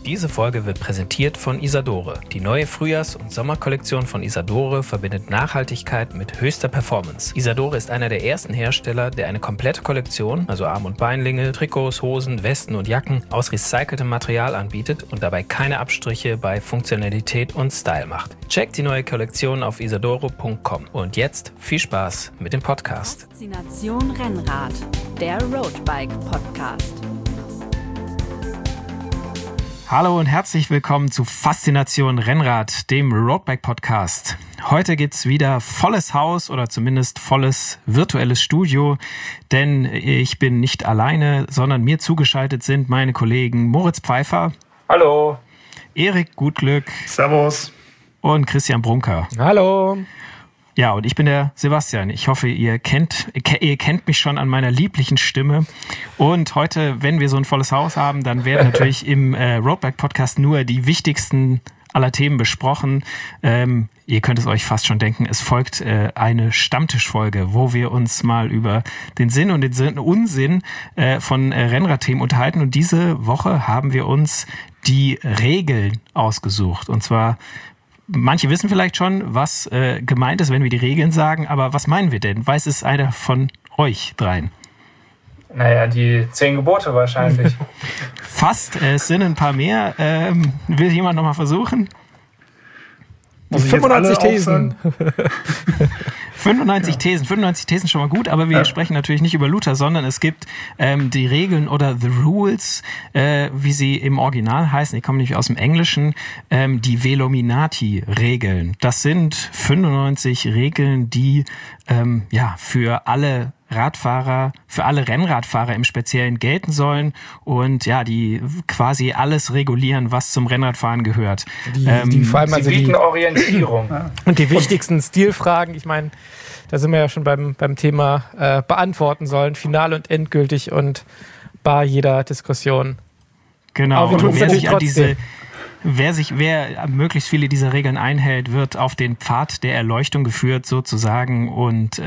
Diese Folge wird präsentiert von Isadore. Die neue Frühjahrs- und Sommerkollektion von Isadore verbindet Nachhaltigkeit mit höchster Performance. Isadore ist einer der ersten Hersteller, der eine komplette Kollektion, also Arm- und Beinlinge, Trikots, Hosen, Westen und Jacken, aus recyceltem Material anbietet und dabei keine Abstriche bei Funktionalität und Style macht. Checkt die neue Kollektion auf isadore.com. Und jetzt viel Spaß mit dem Podcast. Faszination Rennrad, der Roadbike Podcast. Hallo und herzlich willkommen zu Faszination Rennrad, dem Roadbike-Podcast. Heute gibt's wieder volles Haus oder zumindest volles virtuelles Studio, denn ich bin nicht alleine, sondern mir zugeschaltet sind meine Kollegen Moritz Pfeiffer. Hallo. Erik Gutglück. Servus. Und Christian Brunker. Hallo. Ja, und ich bin der Sebastian. Ich hoffe, ihr kennt mich schon an meiner lieblichen Stimme. Und heute, wenn wir so ein volles Haus haben, dann werden natürlich im Roadbike-Podcast nur die wichtigsten aller Themen besprochen. Ihr könnt es euch fast schon denken, es folgt eine Stammtischfolge, wo wir uns mal über den Sinn und den Unsinn von Rennradthemen unterhalten. Und diese Woche haben wir uns die Regeln ausgesucht. Und zwar, manche wissen vielleicht schon, was gemeint ist, wenn wir die Regeln sagen, aber was meinen wir denn? Weiß es einer von euch dreien? Naja, die 10 Gebote wahrscheinlich. Fast, es sind ein paar mehr. Will jemand nochmal versuchen? Die 95 Thesen. 95 Thesen schon mal gut, aber wir sprechen natürlich nicht über Luther, sondern es gibt die Regeln oder The Rules, wie sie im Original heißen, die kommen nämlich aus dem Englischen, die Velominati-Regeln. Das sind 95 Regeln, die für alle Radfahrer, für alle Rennradfahrer im Speziellen gelten sollen und ja, die quasi alles regulieren, was zum Rennradfahren gehört. Die vor allem Sie bieten Orientierung. Und die wichtigsten Stilfragen, ich meine, da sind wir ja schon beim Thema beantworten sollen, final und endgültig und bar jeder Diskussion. Genau. Aber wir tun es Wer möglichst viele dieser Regeln einhält, wird auf den Pfad der Erleuchtung geführt sozusagen und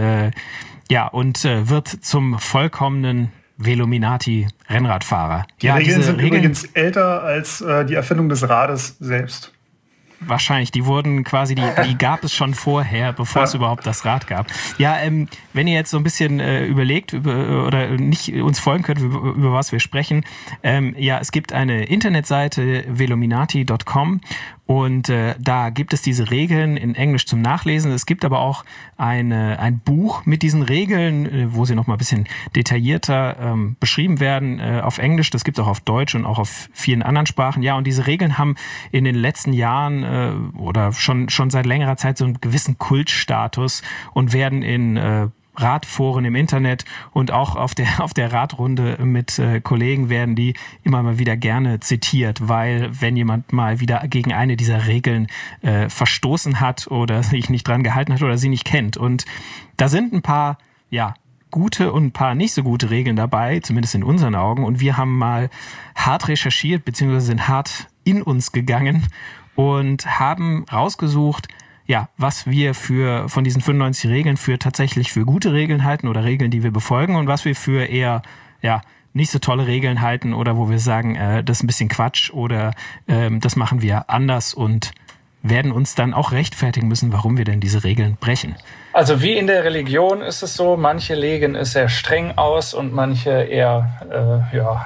wird zum vollkommenen Velominati-Rennradfahrer. Die Regeln sind übrigens älter als die Erfindung des Rades selbst. Wahrscheinlich, die wurden quasi, die gab es schon vorher, bevor es überhaupt das Rad gab. Ja, wenn ihr jetzt so ein bisschen überlegt oder nicht uns folgen könnt, über was wir sprechen, es gibt eine Internetseite velominati.com und da gibt es diese Regeln in Englisch zum Nachlesen. Es gibt aber auch ein Buch mit diesen Regeln, wo sie noch mal ein bisschen detaillierter beschrieben werden auf Englisch. Das gibt es auch auf Deutsch und auch auf vielen anderen Sprachen. Ja, und diese Regeln haben in den letzten Jahren oder schon seit längerer Zeit so einen gewissen Kultstatus und werden in Radforen im Internet und auch auf der Radrunde mit Kollegen werden die immer mal wieder gerne zitiert, weil wenn jemand mal wieder gegen eine dieser Regeln verstoßen hat oder sich nicht dran gehalten hat oder sie nicht kennt. Und da sind ein paar, gute und ein paar nicht so gute Regeln dabei, zumindest in unseren Augen. Und wir haben mal hart recherchiert, beziehungsweise sind hart in uns gegangen und haben rausgesucht, was wir von diesen 95 Regeln tatsächlich für gute Regeln halten oder Regeln, die wir befolgen und was wir für eher, nicht so tolle Regeln halten oder wo wir sagen, das ist ein bisschen Quatsch oder das machen wir anders und werden uns dann auch rechtfertigen müssen, warum wir denn diese Regeln brechen. Also wie in der Religion ist es so, manche legen es sehr streng aus und manche eher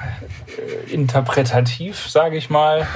interpretativ, sage ich mal.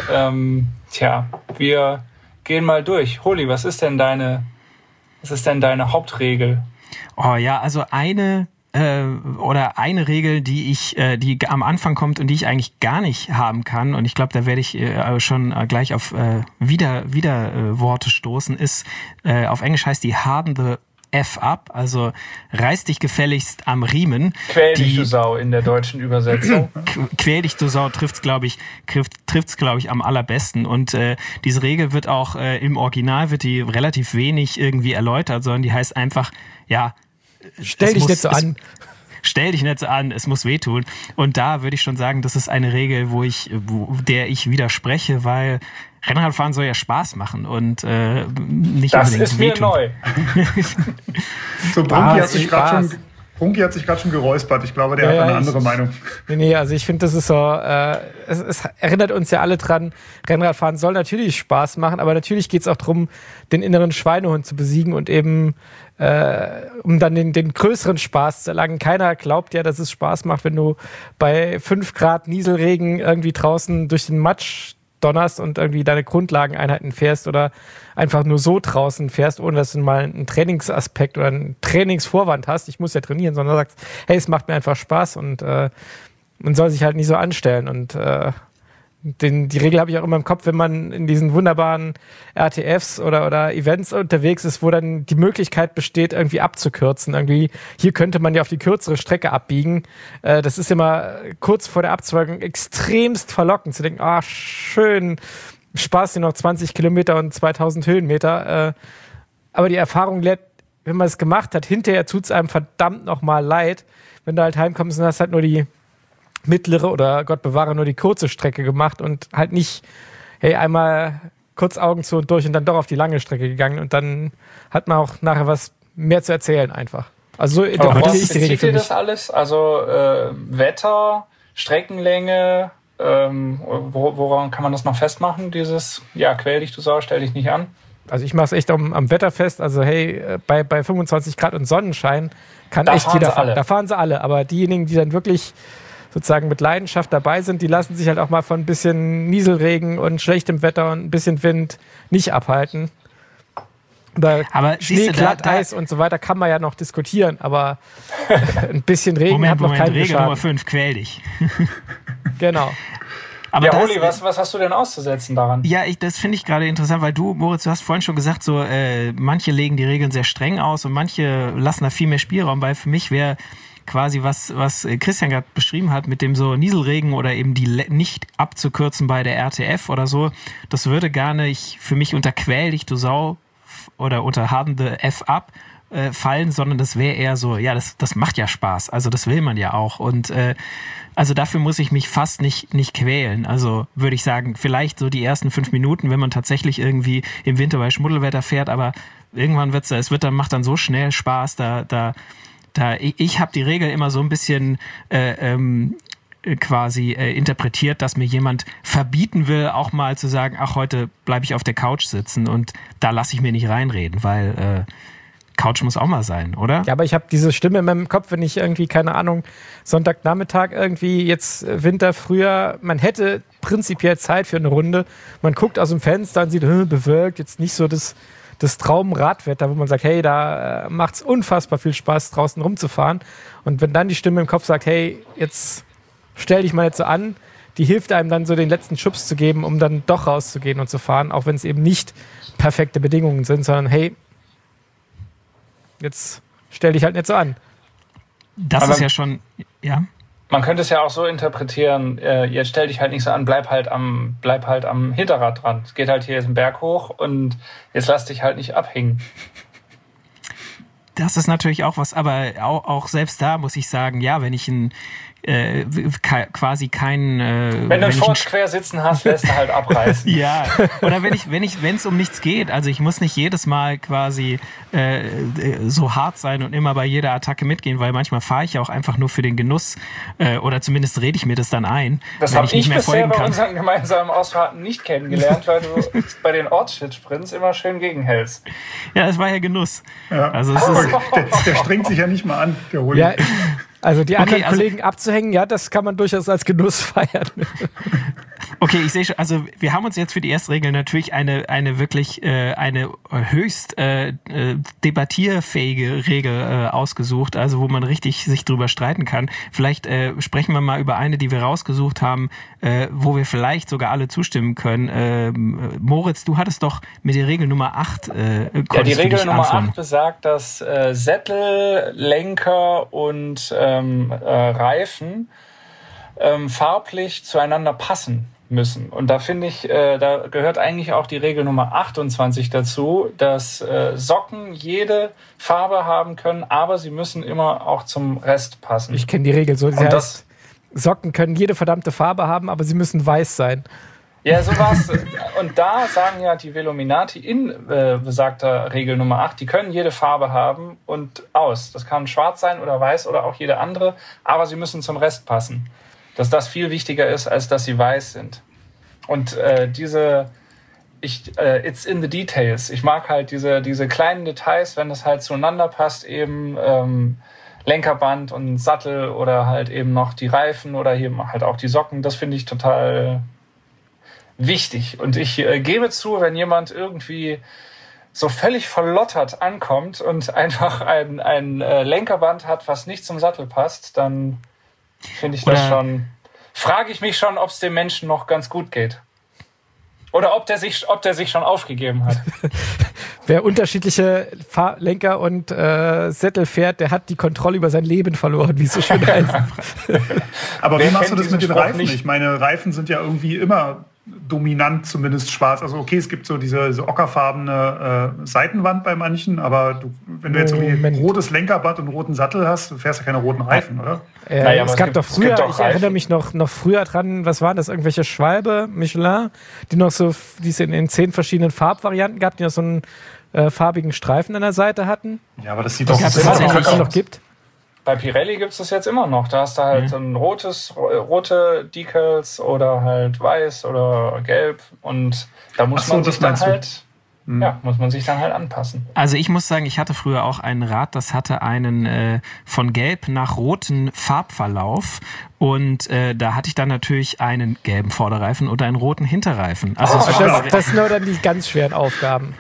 Wir gehen mal durch. Holi, was ist denn deine Hauptregel? Oh ja, also eine Regel, die am Anfang kommt und die ich eigentlich gar nicht haben kann, und ich glaube, da werde ich schon gleich auf Widerworte stoßen, ist, auf Englisch heißt die Harden the F up, also reiß dich gefälligst am Riemen. Quäl dich, du Sau, in der deutschen Übersetzung. Quäl dich, du Sau, trifft's, glaube ich, am allerbesten. Und diese Regel wird auch im Original wird die relativ wenig irgendwie erläutert, sondern die heißt einfach, stell dich nicht so an. Stell dich nicht so an, es muss wehtun. Und da würde ich schon sagen, das ist eine Regel, der ich widerspreche, weil Rennradfahren soll ja Spaß machen und nicht das unbedingt ist mir wehtun. neu. So, Brunki hat sich gerade schon Brunki hat sich gerade schon geräuspert. Ich glaube, der hat eine andere Meinung. Nee, also ich finde, das ist so, es erinnert uns ja alle dran, Rennradfahren soll natürlich Spaß machen, aber natürlich geht es auch darum, den inneren Schweinehund zu besiegen und eben, um dann den größeren Spaß zu erlangen. Keiner glaubt ja, dass es Spaß macht, wenn du bei 5 Grad Nieselregen irgendwie draußen durch den Matsch donnerst und irgendwie deine Grundlageneinheiten fährst oder einfach nur so draußen fährst, ohne dass du mal einen Trainingsaspekt oder einen Trainingsvorwand hast. Ich muss ja trainieren, sondern sagst, hey, es macht mir einfach Spaß und man soll sich halt nicht so anstellen. Und die Regel habe ich auch immer im Kopf, wenn man in diesen wunderbaren RTFs oder Events unterwegs ist, wo dann die Möglichkeit besteht, irgendwie abzukürzen. Irgendwie, hier könnte man ja auf die kürzere Strecke abbiegen. Das ist immer kurz vor der Abzweigung extremst verlockend zu denken, schön, Spaß dir noch 20 Kilometer und 2000 Höhenmeter. Aber die Erfahrung lehrt, wenn man es gemacht hat, hinterher tut es einem verdammt nochmal leid, wenn du halt heimkommst und hast halt nur die mittlere oder Gott bewahre nur die kurze Strecke gemacht und halt nicht, hey, einmal kurz Augen zu und durch und dann doch auf die lange Strecke gegangen und dann hat man auch nachher was mehr zu erzählen einfach. Also so interpretiere ich die Regel für mich. Das alles? Also Wetter, Streckenlänge, woran kann man das noch festmachen? Dieses, quäl dich, du Sau, stell dich nicht an. Also ich mache es echt am Wetter fest. Also hey, bei 25 Grad und Sonnenschein kann da echt jeder fahren. Da fahren sie alle. Aber diejenigen, die dann wirklich sozusagen mit Leidenschaft dabei sind, die lassen sich halt auch mal von ein bisschen Nieselregen und schlechtem Wetter und ein bisschen Wind nicht abhalten. Oder Schnee, Glatteis und so weiter kann man ja noch diskutieren, aber ein bisschen Regen hat noch keinen Regel Schaden. Nummer 5, quäl dich. Genau. Aber Oli, was hast du denn auszusetzen daran? Ja, das finde ich gerade interessant, weil Moritz, du hast vorhin schon gesagt, so manche legen die Regeln sehr streng aus und manche lassen da viel mehr Spielraum, weil für mich wäre quasi was Christian gerade beschrieben hat, mit dem so Nieselregen oder eben die nicht abzukürzen bei der RTF oder so, das würde gar nicht für mich unter quäl dich, du Sau oder unter hardende F ab fallen, sondern das wäre eher so, ja, das macht ja Spaß, also das will man ja auch und also dafür muss ich mich fast nicht quälen. Also würde ich sagen, vielleicht so die ersten 5 Minuten, wenn man tatsächlich irgendwie im Winter bei Schmuddelwetter fährt, aber irgendwann macht dann so schnell Spaß, ich habe die Regel immer so ein bisschen interpretiert, dass mir jemand verbieten will, auch mal zu sagen, ach, heute bleibe ich auf der Couch sitzen und da lasse ich mir nicht reinreden, weil Couch muss auch mal sein, oder? Ja, aber ich habe diese Stimme in meinem Kopf, wenn ich irgendwie, keine Ahnung, Sonntagnachmittag irgendwie jetzt Winter, Frühjahr, man hätte prinzipiell Zeit für eine Runde. Man guckt aus dem Fenster und sieht, bewölkt, jetzt nicht so das Traumradwetter, wo man sagt, hey, da macht es unfassbar viel Spaß, draußen rumzufahren. Und wenn dann die Stimme im Kopf sagt, hey, jetzt stell dich mal jetzt so an, die hilft einem dann so den letzten Schubs zu geben, um dann doch rauszugehen und zu fahren, auch wenn es eben nicht perfekte Bedingungen sind, sondern hey, jetzt stell dich halt nicht so an. Das ist ja schon, ja. Man könnte es ja auch so interpretieren, jetzt stell dich halt nicht so an, bleib halt am Hinterrad dran. Es geht halt hier jetzt einen Berg hoch und jetzt lass dich halt nicht abhängen. Das ist natürlich auch was, aber auch selbst da muss ich sagen, ja, wenn ich quasi keinen... wenn du einen Ford quer sitzen hast, lässt du halt abreißen. Ja, oder wenn es um nichts geht, also ich muss nicht jedes Mal quasi so hart sein und immer bei jeder Attacke mitgehen, weil manchmal fahre ich ja auch einfach nur für den Genuss oder zumindest rede ich mir das dann ein. Das habe ich bisher bei unseren gemeinsamen Ausfahrten nicht kennengelernt, weil du bei den Ortsschrittsprints immer schön gegenhältst. Ja, es war ja Genuss. Ja. Also der strengt sich ja nicht mal an, der Holi. Ja. Also die anderen Kollegen abzuhängen, ja, das kann man durchaus als Genuss feiern. Okay, ich sehe schon, also wir haben uns jetzt für die erste Regel natürlich eine wirklich eine höchst debattierfähige Regel ausgesucht, also wo man richtig sich drüber streiten kann. Vielleicht sprechen wir mal über eine, die wir rausgesucht haben, wo wir vielleicht sogar alle zustimmen können. Moritz, du hattest doch mit der Regel Nummer 8 ja, die Regel Nummer 8 besagt, dass Sättel, Lenker und Reifen farblich zueinander passen müssen. Und da finde ich, da gehört eigentlich auch die Regel Nummer 28 dazu, dass Socken jede Farbe haben können, aber sie müssen immer auch zum Rest passen. Ich kenne die Regel so. Socken können jede verdammte Farbe haben, aber sie müssen weiß sein. Ja, sowas. Und da sagen ja die Velominati in besagter Regel Nummer 8, die können jede Farbe haben und aus. Das kann schwarz sein oder weiß oder auch jede andere, aber sie müssen zum Rest passen. Dass das viel wichtiger ist, als dass sie weiß sind. Und it's in the details. Ich mag halt diese kleinen Details, wenn das halt zueinander passt, eben Lenkerband und Sattel oder halt eben noch die Reifen oder hier halt auch die Socken. Das finde ich total wichtig. Und ich gebe zu, wenn jemand irgendwie so völlig verlottert ankommt und einfach ein Lenkerband hat, was nicht zum Sattel passt, dann finde ich das schon, frage ich mich schon, ob es dem Menschen noch ganz gut geht. Oder ob der sich schon aufgegeben hat. Wer unterschiedliche Lenker und Sättel fährt, der hat die Kontrolle über sein Leben verloren, wie es so schön heißt. Aber wie machst du das mit den Reifen? Ich meine, Reifen sind ja irgendwie immer dominant, zumindest schwarz. Also okay, es gibt so diese ockerfarbene Seitenwand bei manchen, aber wenn du jetzt irgendwie ein rotes Lenkerband und einen roten Sattel hast, du fährst ja keine roten Reifen, oder? Naja, es gab doch früher, ich erinnere mich noch früher dran, was waren das, irgendwelche Schwalbe, Michelin, die es in 10 verschiedenen Farbvarianten gab, die noch so einen farbigen Streifen an der Seite hatten. Ja, aber das sieht doch noch gibt. Bei Pirelli gibt es das jetzt immer noch. Da hast du halt ein rote Decals oder halt weiß oder gelb und da muss man sich dann halt anpassen. Also ich muss sagen, ich hatte früher auch ein Rad, das hatte einen von gelb nach roten Farbverlauf und da hatte ich dann natürlich einen gelben Vorderreifen oder einen roten Hinterreifen. Also das sind nur dann die ganz schweren Aufgaben.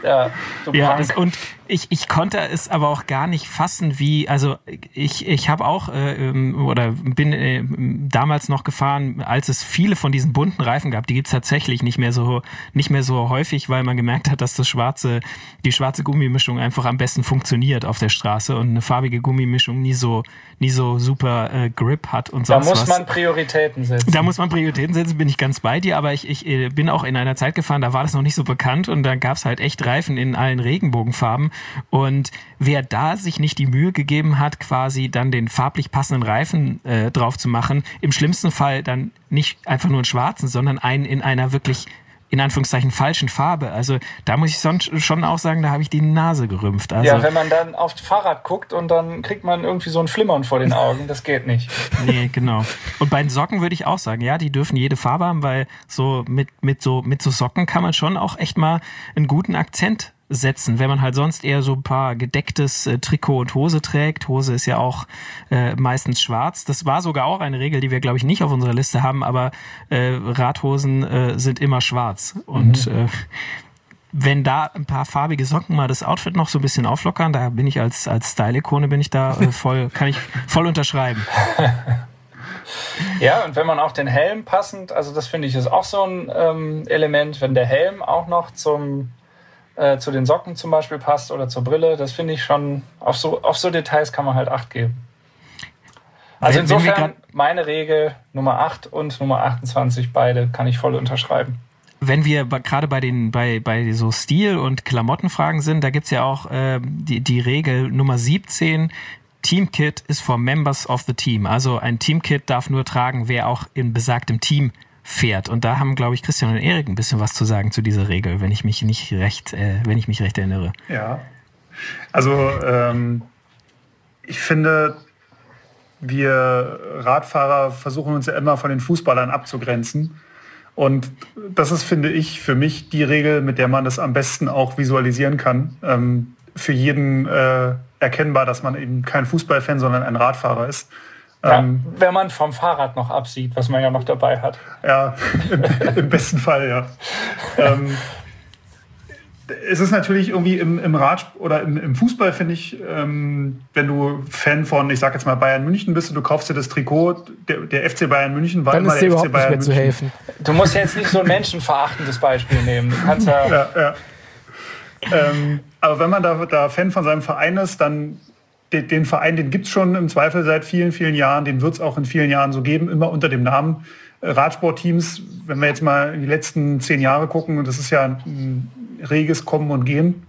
Und ich konnte es aber auch gar nicht fassen, also ich habe auch oder bin damals noch gefahren, als es viele von diesen bunten Reifen gab. Die gibt's tatsächlich nicht mehr so häufig, weil man gemerkt hat, dass die schwarze Gummimischung einfach am besten funktioniert auf der Straße und eine farbige Gummimischung nie so super Grip hat und sonst was. Da muss man Prioritäten setzen. Bin ich ganz bei dir, aber ich bin auch in einer Zeit gefahren, da war das noch nicht so bekannt und da gab's halt echt Reifen in allen Regenbogenfarben. Und wer da sich nicht die Mühe gegeben hat, quasi dann den farblich passenden Reifen drauf zu machen, im schlimmsten Fall dann nicht einfach nur einen schwarzen, sondern einen in einer wirklich, in Anführungszeichen, falschen Farbe. Also da muss ich schon auch sagen, da habe ich die Nase gerümpft. Also, ja, wenn man dann aufs Fahrrad guckt und dann kriegt man irgendwie so ein Flimmern vor den Augen, das geht nicht. Nee, genau. Und bei den Socken würde ich auch sagen, ja, die dürfen jede Farbe haben, weil so mit so Socken kann man schon auch echt mal einen guten Akzent setzen, wenn man halt sonst eher so ein paar gedecktes Trikot und Hose trägt. Hose ist ja auch meistens schwarz. Das war sogar auch eine Regel, die wir, glaube ich, nicht auf unserer Liste haben, aber Radhosen sind immer schwarz. Und wenn da ein paar farbige Socken mal das Outfit noch so ein bisschen auflockern, da bin ich als Style-Ikone kann ich voll unterschreiben. Ja, und wenn man auch den Helm passend, also das finde ich ist auch so ein Element, wenn der Helm auch noch zu den Socken zum Beispiel passt oder zur Brille, das finde ich schon, auf so Details kann man halt Acht geben. Also insofern, meine Regel Nummer 8 und Nummer 28, beide kann ich voll unterschreiben. Wenn wir gerade bei so Stil- und Klamottenfragen sind, da gibt's ja auch die Regel Nummer 17, Teamkit ist for members of the team. Also ein Teamkit darf nur tragen, wer auch in besagtem Team fährt. Und da haben, glaube ich, Christian und Erik ein bisschen was zu sagen zu dieser Regel, wenn ich mich recht erinnere. Ja, also ich finde, wir Radfahrer versuchen uns ja immer von den Fußballern abzugrenzen. Und das ist, finde ich, für mich die Regel, mit der man das am besten auch visualisieren kann. Für jeden erkennbar, dass man eben kein Fußballfan, sondern ein Radfahrer ist. Ja, wenn man vom Fahrrad noch absieht, was man ja noch dabei hat. Ja, im besten Fall, ja. Es ist natürlich irgendwie im Rad oder im Fußball, finde ich, wenn du Fan von, ich sag jetzt mal, Bayern München bist und du kaufst dir das Trikot, der FC Bayern München, weil dann ist dir überhaupt nicht mehr zu helfen. Du musst jetzt nicht so ein menschenverachtendes Beispiel nehmen. Du kannst ja. Aber wenn man da Fan von seinem Verein ist, dann den Verein, den gibt es schon im Zweifel seit vielen, vielen Jahren. Den wird es auch in vielen Jahren so geben, immer unter dem Namen Radsportteams. Wenn wir jetzt mal in die letzten 10 Jahre gucken, das ist ja ein reges Kommen und Gehen.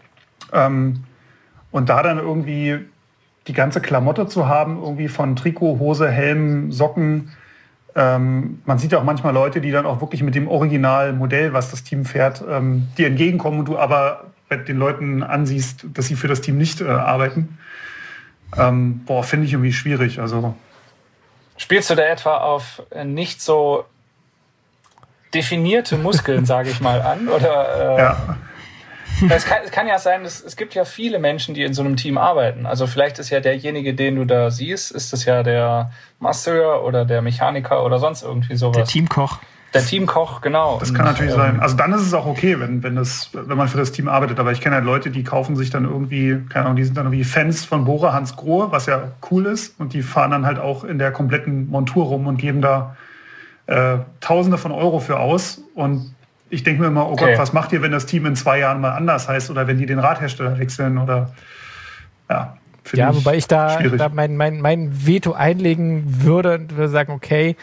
Und da dann irgendwie die ganze Klamotte zu haben, irgendwie von Trikot, Hose, Helm, Socken, man sieht ja auch manchmal Leute, die dann auch wirklich mit dem Originalmodell, was das Team fährt, dir entgegenkommen und du aber bei den Leuten ansiehst, dass sie für das Team nicht arbeiten. Finde ich irgendwie schwierig. Also spielst du da etwa auf nicht so definierte Muskeln, sage ich mal, an? Oder, ja. Es kann ja sein, es gibt ja viele Menschen, die in so einem Team arbeiten. Also vielleicht ist ja derjenige, den du da siehst, ist das ja der Masseur oder der Mechaniker oder sonst irgendwie sowas. Der Teamkoch. Der Teamkoch, genau. Das kann natürlich sein. Also dann ist es auch okay, wenn man für das Team arbeitet. Aber ich kenne halt Leute, die kaufen sich dann irgendwie, keine Ahnung, die sind dann irgendwie Fans von Bora Hans Grohe, was ja cool ist. Und die fahren dann halt auch in der kompletten Montur rum und geben da Tausende von Euro für aus. Und ich denke mir immer, Gott, was macht ihr, wenn das Team in 2 Jahren mal anders heißt oder wenn die den Radhersteller wechseln oder wobei ich da mein Veto einlegen würde und würde sagen, okay,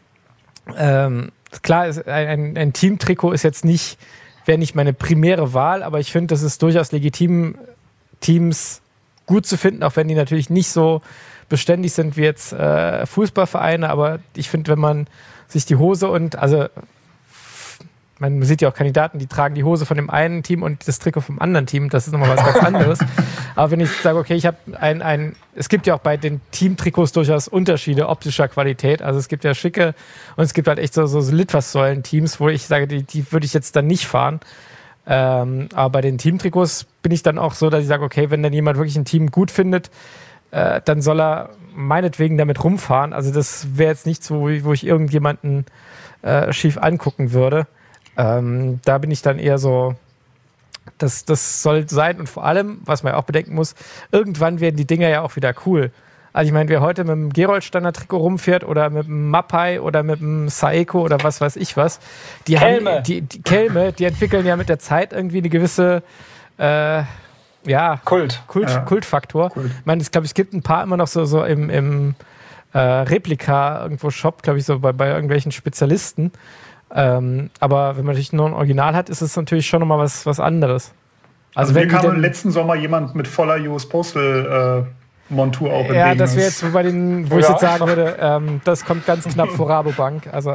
klar, ein Teamtrikot ist jetzt wäre nicht meine primäre Wahl, aber ich finde, das ist durchaus legitim, Teams gut zu finden, auch wenn die natürlich nicht so beständig sind wie jetzt Fußballvereine, aber ich finde, wenn man sich die Hose man sieht ja auch Kandidaten, die tragen die Hose von dem einen Team und das Trikot vom anderen Team. Das ist nochmal was ganz anderes. Aber wenn ich sage, okay, ich habe es gibt ja auch bei den Teamtrikots durchaus Unterschiede optischer Qualität. Also es gibt ja schicke und es gibt halt echt so Litfaßsäulen-Teams, wo ich sage, die würde ich jetzt dann nicht fahren. Aber bei den Teamtrikots bin ich dann auch so, dass ich sage, okay, wenn dann jemand wirklich ein Team gut findet, dann soll er meinetwegen damit rumfahren. Also das wäre jetzt nichts, wo ich irgendjemanden schief angucken würde. Da bin ich dann eher so, das soll sein. Und vor allem, was man ja auch bedenken muss, irgendwann werden die Dinger ja auch wieder cool. Also ich meine, wer heute mit dem Gerold-Standard-Trikot rumfährt oder mit dem Mappai oder mit dem Saeco oder was weiß ich was, die Kelme, die entwickeln ja mit der Zeit irgendwie eine gewisse Kultfaktor. Kult. Ich meine, ich glaube, es gibt ein paar immer noch so im Replika irgendwo Shop, glaube ich, so bei irgendwelchen Spezialisten. Aber wenn man natürlich nur ein Original hat, ist es natürlich schon nochmal was anderes. Also mir kam im letzten Sommer jemand mit voller US Postal Montur auch entgegen. Ja, das wäre jetzt bei den, wo ich jetzt sagen würde, das kommt ganz knapp vor Rabobank. Also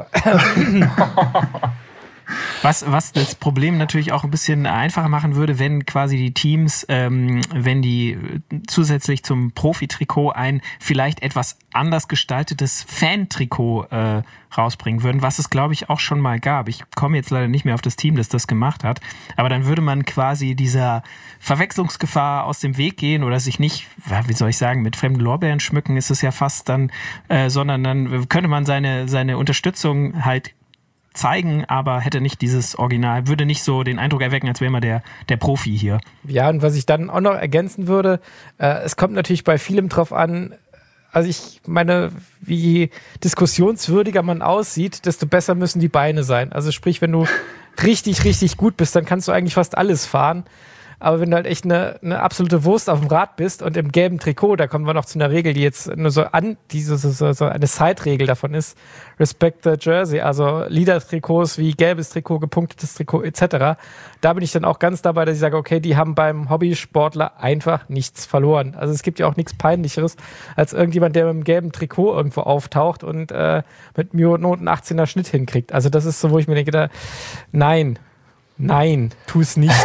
Was das Problem natürlich auch ein bisschen einfacher machen würde, wenn quasi die Teams, wenn die zusätzlich zum Profi-Trikot ein vielleicht etwas anders gestaltetes Fan-Trikot rausbringen würden, was es, glaube ich, auch schon mal gab. Ich komme jetzt leider nicht mehr auf das Team, das gemacht hat, aber dann würde man quasi dieser Verwechslungsgefahr aus dem Weg gehen oder sich nicht, wie soll ich sagen, mit fremden Lorbeeren schmücken, ist es ja fast dann, sondern dann könnte man seine Unterstützung halt zeigen, aber hätte nicht dieses Original, würde nicht so den Eindruck erwecken, als wäre man der Profi hier. Ja, und was ich dann auch noch ergänzen würde, es kommt natürlich bei vielem drauf an, also ich meine, wie diskussionswürdiger man aussieht, desto besser müssen die Beine sein. Also sprich, wenn du richtig, richtig gut bist, dann kannst du eigentlich fast alles fahren. Aber wenn du halt echt eine absolute Wurst auf dem Rad bist und im gelben Trikot, da kommen wir noch zu einer Regel, die jetzt nur so eine Side-Regel davon ist, Respect the Jersey, also Leader-Trikots wie gelbes Trikot, gepunktetes Trikot etc. Da bin ich dann auch ganz dabei, dass ich sage, okay, die haben beim Hobbysportler einfach nichts verloren. Also es gibt ja auch nichts Peinlicheres, als irgendjemand, der mit einem gelben Trikot irgendwo auftaucht und mit Noten 18er Schnitt hinkriegt. Also das ist so, wo ich mir denke, nein, tu es nicht.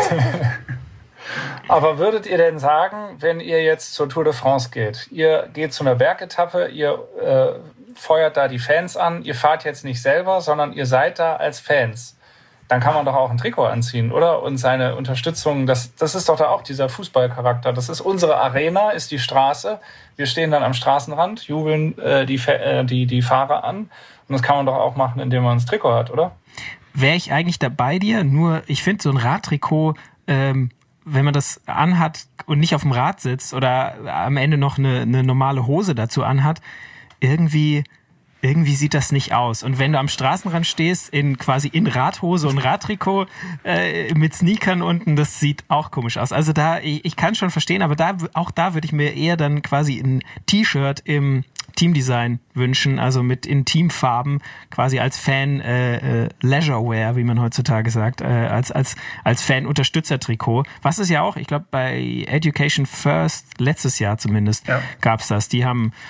Aber würdet ihr denn sagen, wenn ihr jetzt zur Tour de France geht, ihr geht zu einer Bergetappe, ihr feuert da die Fans an, ihr fahrt jetzt nicht selber, sondern ihr seid da als Fans, dann kann man doch auch ein Trikot anziehen, oder? Und seine Unterstützung, das ist doch da auch dieser Fußballcharakter. Das ist unsere Arena, ist die Straße. Wir stehen dann am Straßenrand, jubeln die Fahrer an. Und das kann man doch auch machen, indem man ein Trikot hat, oder? Wäre ich eigentlich da bei dir, nur ich finde so ein Radtrikot, wenn man das anhat und nicht auf dem Rad sitzt oder am Ende noch eine normale Hose dazu anhat, irgendwie sieht das nicht aus. Und wenn du am Straßenrand stehst, quasi in Radhose und Radtrikot mit Sneakern unten, das sieht auch komisch aus. Also ich kann schon verstehen, aber auch da würde ich mir eher dann quasi ein T-Shirt im Teamdesign wünschen, also mit in Teamfarben, quasi als Fan Leisurewear, wie man heutzutage sagt, als Fan-Unterstützer-Trikot. Was ist ja auch, ich glaube, bei Education First, letztes Jahr zumindest, gab's das. Die haben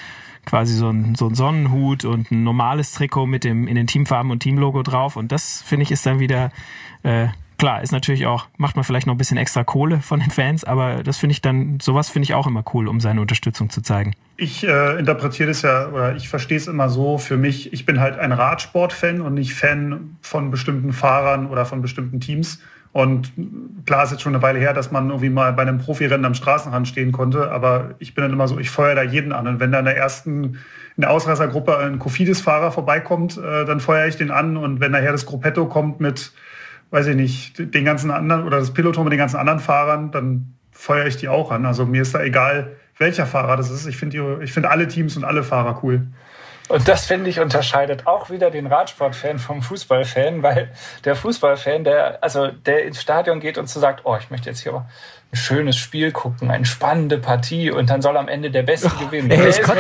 quasi so ein Sonnenhut und ein normales Trikot mit in den Teamfarben und Teamlogo drauf. Und das, finde ich, ist dann wieder, klar, ist natürlich auch, macht man vielleicht noch ein bisschen extra Kohle von den Fans, aber sowas finde ich auch immer cool, um seine Unterstützung zu zeigen. Ich interpretiere das oder ich verstehe es immer so für mich, ich bin halt ein Radsport-Fan und nicht Fan von bestimmten Fahrern oder von bestimmten Teams. Und klar ist jetzt schon eine Weile her, dass man irgendwie mal bei einem Profirennen am Straßenrand stehen konnte, aber ich bin dann immer so, ich feuere da jeden an. Und wenn da in der Ausreißergruppe ein Cofidis-Fahrer vorbeikommt, dann feuere ich den an. Und wenn nachher das Gruppetto kommt mit, weiß ich nicht, den ganzen anderen oder das Peloton mit den ganzen anderen Fahrern, dann feuere ich die auch an. Also mir ist da egal, welcher Fahrer das ist. Ich finde alle Teams und alle Fahrer cool. Und das, finde ich, unterscheidet auch wieder den Radsportfan vom Fußballfan, weil der Fußballfan, der ins Stadion geht und so sagt, ich möchte jetzt hier ein schönes Spiel gucken, eine spannende Partie und dann soll am Ende der Beste gewinnen. Der ist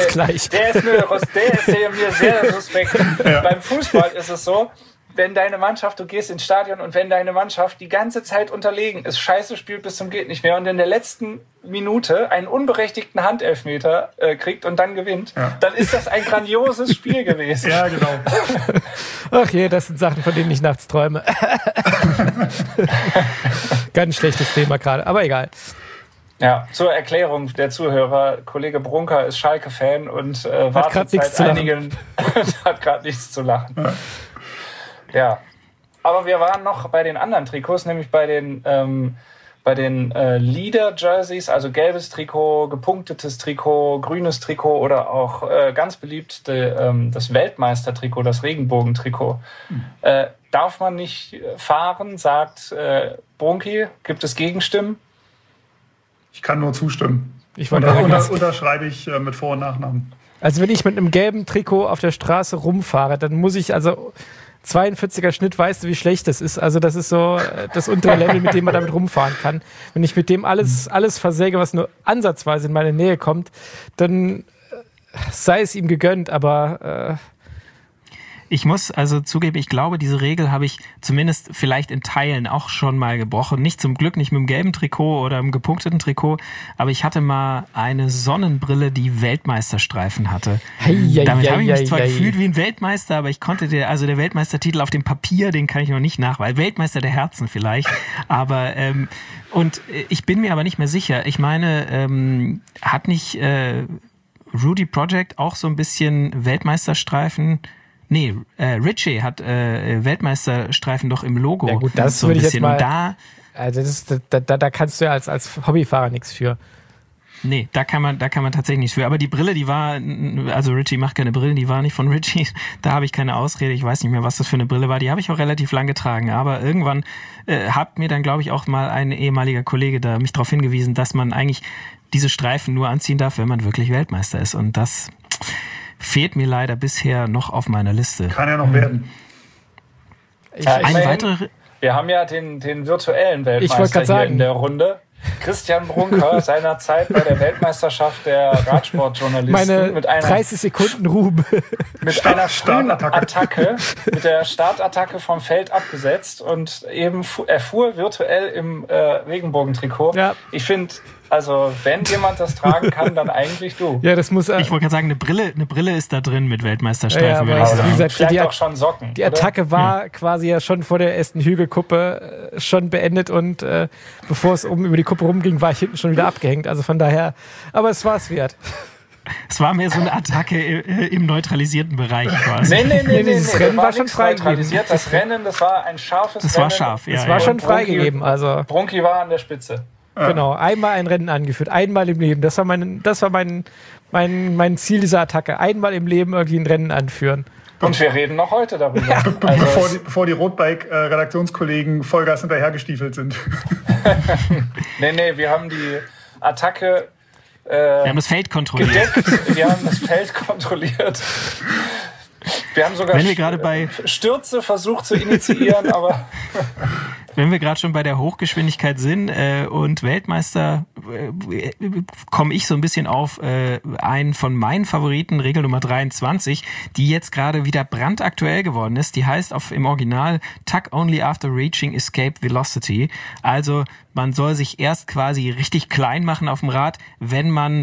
mir sehr suspekt. Ja. Beim Fußball ist es so, du gehst ins Stadion und wenn deine Mannschaft die ganze Zeit unterlegen ist, scheiße spielt bis zum geht nicht mehr und in der letzten Minute einen unberechtigten Handelfmeter kriegt und dann gewinnt, dann ist das ein grandioses Spiel gewesen. Ja, genau. Ach je, das sind Sachen, von denen ich nachts träume. Ganz schlechtes Thema gerade, aber egal. Ja, zur Erklärung der Zuhörer, Kollege Brunker ist Schalke-Fan und wartet seit einigen hat gerade nichts zu lachen. Ja, aber wir waren noch bei den anderen Trikots, nämlich bei den Leader-Jerseys, also gelbes Trikot, gepunktetes Trikot, grünes Trikot oder auch ganz beliebt das Weltmeister-Trikot, das Regenbogentrikot. Darf man nicht fahren, sagt Brunki. Gibt es Gegenstimmen? Ich kann nur zustimmen. Unterschreibe ich mit Vor- und Nachnamen. Also wenn ich mit einem gelben Trikot auf der Straße rumfahre, dann muss ich 42er Schnitt, weißt du, wie schlecht das ist. Also das ist so das untere Level, mit dem man damit rumfahren kann. Wenn ich mit dem alles versäge, was nur ansatzweise in meine Nähe kommt, dann sei es ihm gegönnt, aber ich muss also zugeben, ich glaube, diese Regel habe ich zumindest vielleicht in Teilen auch schon mal gebrochen. Zum Glück nicht mit dem gelben Trikot oder dem gepunkteten Trikot, aber ich hatte mal eine Sonnenbrille, die Weltmeisterstreifen hatte. Damit habe ich mich zwar gefühlt wie ein Weltmeister, aber ich konnte der Weltmeistertitel auf dem Papier, den kann ich noch nicht nachweisen. Weltmeister der Herzen vielleicht, aber und ich bin mir aber nicht mehr sicher. Ich meine, hat nicht Rudy Project auch so ein bisschen Weltmeisterstreifen? Nee, Ritchie hat Weltmeisterstreifen doch im Logo. Ja gut, das so würde ich jetzt mal... Und da kannst du ja als Hobbyfahrer nichts für. Nee, da kann man tatsächlich nichts für. Aber die Brille, die war, also Ritchie macht keine Brillen, die war nicht von Ritchie. Da habe ich keine Ausrede. Ich weiß nicht mehr, was das für eine Brille war. Die habe ich auch relativ lang getragen. Aber irgendwann hat mir dann, glaube ich, auch mal ein ehemaliger Kollege da mich darauf hingewiesen, dass man eigentlich diese Streifen nur anziehen darf, wenn man wirklich Weltmeister ist. Und das fehlt mir leider bisher noch auf meiner Liste. Kann ja noch werden. Wir haben ja den virtuellen Weltmeister hier in der Runde. Christian Brunker seinerzeit bei der Weltmeisterschaft der Radsportjournalisten mit einer 30 Sekunden Ruhm. Mit einer frühen Attacke, mit der Startattacke vom Feld abgesetzt und eben er fuhr virtuell im Regenbogentrikot. Ja. Ich finde, also wenn jemand das tragen kann, dann eigentlich du. Ja, das muss. Ich wollte gerade sagen, eine Brille ist da drin mit Weltmeisterstreifen. Ja, aber wie gesagt, vielleicht auch schon Socken. Die Attacke war quasi ja schon vor der ersten Hügelkuppe schon beendet und bevor es oben über die Kuppe rumging, war ich hinten schon wieder abgehängt. Also von daher, aber es war es wert. Es war mehr so eine Attacke im neutralisierten Bereich quasi. Nee, dieses Rennen war schon freigegeben. Das Rennen, das war ein scharfes Rennen. Das war scharf, ja. Es war schon freigegeben. Also Brunki war an der Spitze. Genau, einmal ein Rennen angeführt, einmal im Leben. Das war mein Ziel dieser Attacke. Einmal im Leben irgendwie ein Rennen anführen. Und wir reden noch heute darüber. Ja. Bevor die Roadbike-Redaktionskollegen Vollgas hinterhergestiefelt sind. Nee, wir haben die Attacke wir haben das Feld kontrolliert. Wir haben das Feld kontrolliert. Wir haben sogar Stürze versucht zu initiieren, aber... Wenn wir gerade schon bei der Hochgeschwindigkeit sind und Weltmeister, komme ich so ein bisschen auf einen von meinen Favoriten, Regel Nummer 23, die jetzt gerade wieder brandaktuell geworden ist. Die heißt im Original Tug only after reaching escape velocity. Also man soll sich erst quasi richtig klein machen auf dem Rad, wenn man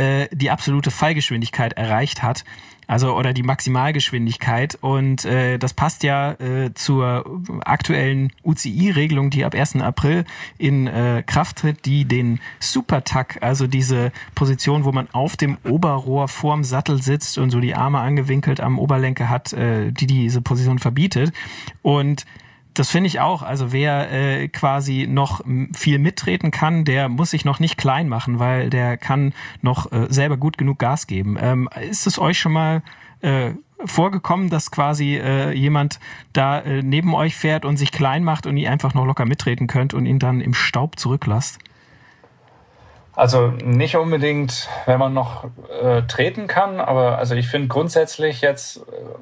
die absolute Fallgeschwindigkeit erreicht hat. Also oder die Maximalgeschwindigkeit. Und das passt ja zur aktuellen UCI-Regelung, die ab 1. April in Kraft tritt, die den Super-Tuck, also diese Position, wo man auf dem Oberrohr vorm Sattel sitzt und so die Arme angewinkelt am Oberlenker hat, die diese Position verbietet. Und das finde ich auch. Also wer quasi noch viel mittreten kann, der muss sich noch nicht klein machen, weil der kann noch selber gut genug Gas geben. Ist es euch schon mal vorgekommen, dass quasi jemand da neben euch fährt und sich klein macht und ihr einfach noch locker mittreten könnt und ihn dann im Staub zurücklasst? Also nicht unbedingt, wenn man noch treten kann, aber also ich finde grundsätzlich jetzt...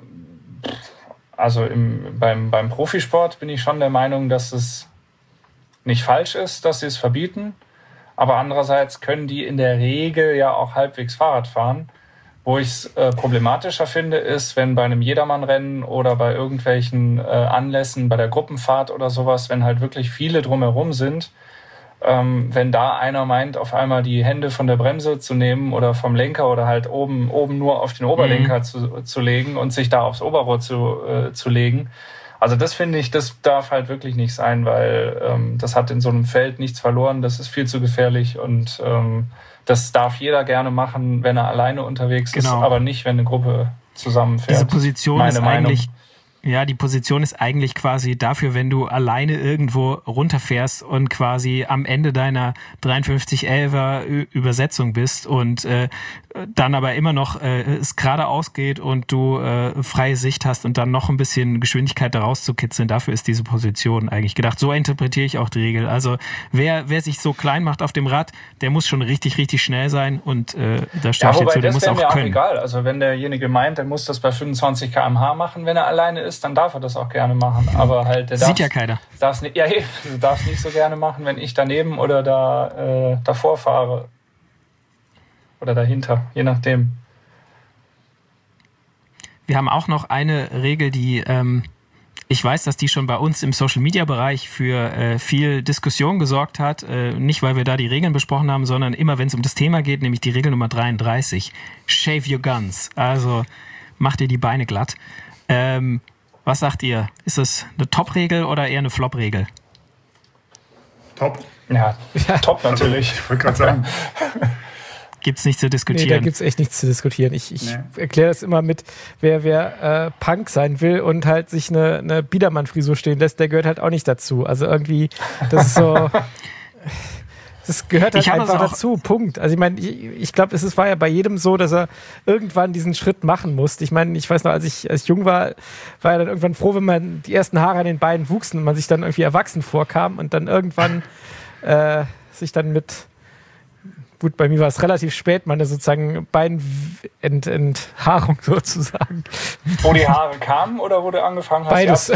Also beim Profisport bin ich schon der Meinung, dass es nicht falsch ist, dass sie es verbieten. Aber andererseits können die in der Regel ja auch halbwegs Fahrrad fahren. Wo ich es problematischer finde, ist, wenn bei einem Jedermannrennen oder bei irgendwelchen Anlässen, bei der Gruppenfahrt oder sowas, wenn halt wirklich viele drumherum sind, wenn da einer meint, auf einmal die Hände von der Bremse zu nehmen oder vom Lenker oder halt oben nur auf den Oberlenker zu legen und sich da aufs Oberrohr zu legen. Also das finde ich, das darf halt wirklich nicht sein, weil das hat in so einem Feld nichts verloren, das ist viel zu gefährlich und das darf jeder gerne machen, wenn er alleine unterwegs ist, aber nicht, wenn eine Gruppe zusammenfährt. Diese Position ist eigentlich... Ja, die Position ist eigentlich quasi dafür, wenn du alleine irgendwo runterfährst und quasi am Ende deiner 5311er Übersetzung bist und dann aber immer noch es geradeaus geht und du freie Sicht hast und dann noch ein bisschen Geschwindigkeit daraus zu kitzeln. Dafür ist diese Position eigentlich gedacht. So interpretiere ich auch die Regel. Also wer sich so klein macht auf dem Rad, der muss schon richtig, richtig schnell sein und da steht jetzt so, der muss auch können. Ja, wobei das wäre mir auch egal. Also wenn derjenige meint, der muss das bei 25 km/h machen, wenn er alleine ist, dann darf er das auch gerne machen. Aber halt, der sieht ja keiner. Du darfst nicht so gerne machen, wenn ich daneben oder davor fahre. Oder dahinter, je nachdem. Wir haben auch noch eine Regel, die ich weiß, dass die schon bei uns im Social-Media-Bereich für viel Diskussion gesorgt hat. Nicht, weil wir da die Regeln besprochen haben, sondern immer, wenn es um das Thema geht, nämlich die Regel Nummer 33. Shave your guns. Also macht ihr die Beine glatt. Was sagt ihr? Ist das eine Top-Regel oder eher eine Flop-Regel? Top. Ja, top natürlich. Ich wollte gerade sagen. Gibt's nichts zu diskutieren. Nee, da gibt's echt nichts zu diskutieren. Ich erkläre das immer mit, wer Punk sein will und halt sich eine Biedermann-Frisur stehen lässt, der gehört halt auch nicht dazu. Also irgendwie, das ist so... Das gehört halt einfach dazu, Punkt. Also ich meine, ich glaube, war ja bei jedem so, dass er irgendwann diesen Schritt machen musste. Ich meine, ich weiß noch, als ich jung war er dann irgendwann froh, wenn man die ersten Haare an den Beinen wuchsen und man sich dann irgendwie erwachsen vorkam und dann irgendwann sich dann mit... Gut, bei mir war es relativ spät, meine sozusagen Beinenthaarung sozusagen. Wo die Haare kamen oder wo du angefangen hast? Beides.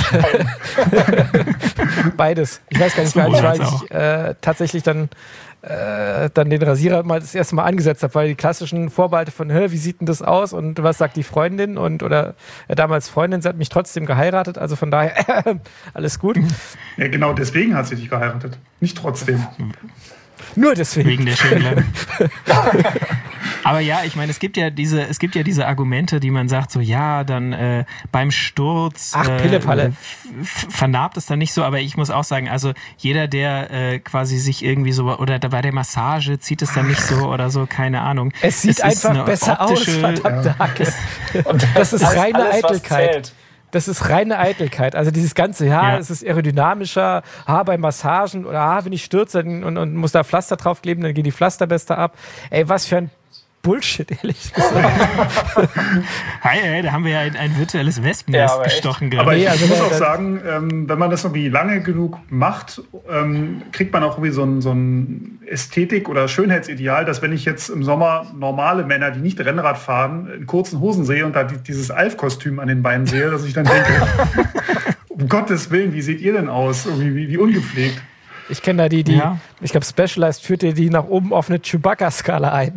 Beides. Ich weiß gar nicht, wie alt ich war, als ich tatsächlich dann den Rasierer mal das erste Mal angesetzt habe, weil die klassischen Vorbehalte von, wie sieht denn das aus und was sagt die Freundin oder damals Freundin, sie hat mich trotzdem geheiratet, also von daher alles gut. Ja, genau deswegen hat sie dich geheiratet, nicht trotzdem. Nur deswegen. Wegen der Schönlein. Aber ja, ich meine, es gibt ja diese Argumente, die man sagt, so ja, dann beim Sturz vernarbt es dann nicht so, aber ich muss auch sagen, also jeder, der quasi sich irgendwie so, oder bei der Massage zieht es dann nicht so oder so, keine Ahnung. Es sieht einfach besser aus, verdammte Hacke. Und das ist reine Eitelkeit. Das ist reine Eitelkeit. Also dieses ganze, es ist aerodynamischer, bei Massagen oder wenn ich stürze und muss da Pflaster drauf kleben, dann gehen die Pflasterbeste ab. Ey, was für ein Bullshit, ehrlich gesagt. Hey, da haben wir ja ein virtuelles Wespennest gestochen gerade. Aber ich muss auch sagen, wenn man das irgendwie lange genug macht, kriegt man auch irgendwie so ein Ästhetik- oder Schönheitsideal, dass wenn ich jetzt im Sommer normale Männer, die nicht Rennrad fahren, in kurzen Hosen sehe und da dieses Alf-Kostüm an den Beinen sehe, dass ich dann denke, um Gottes Willen, wie seht ihr denn aus? Irgendwie wie ungepflegt. Ich kenne da ich glaube, Specialized führt dir die nach oben auf eine Chewbacca-Skala ein.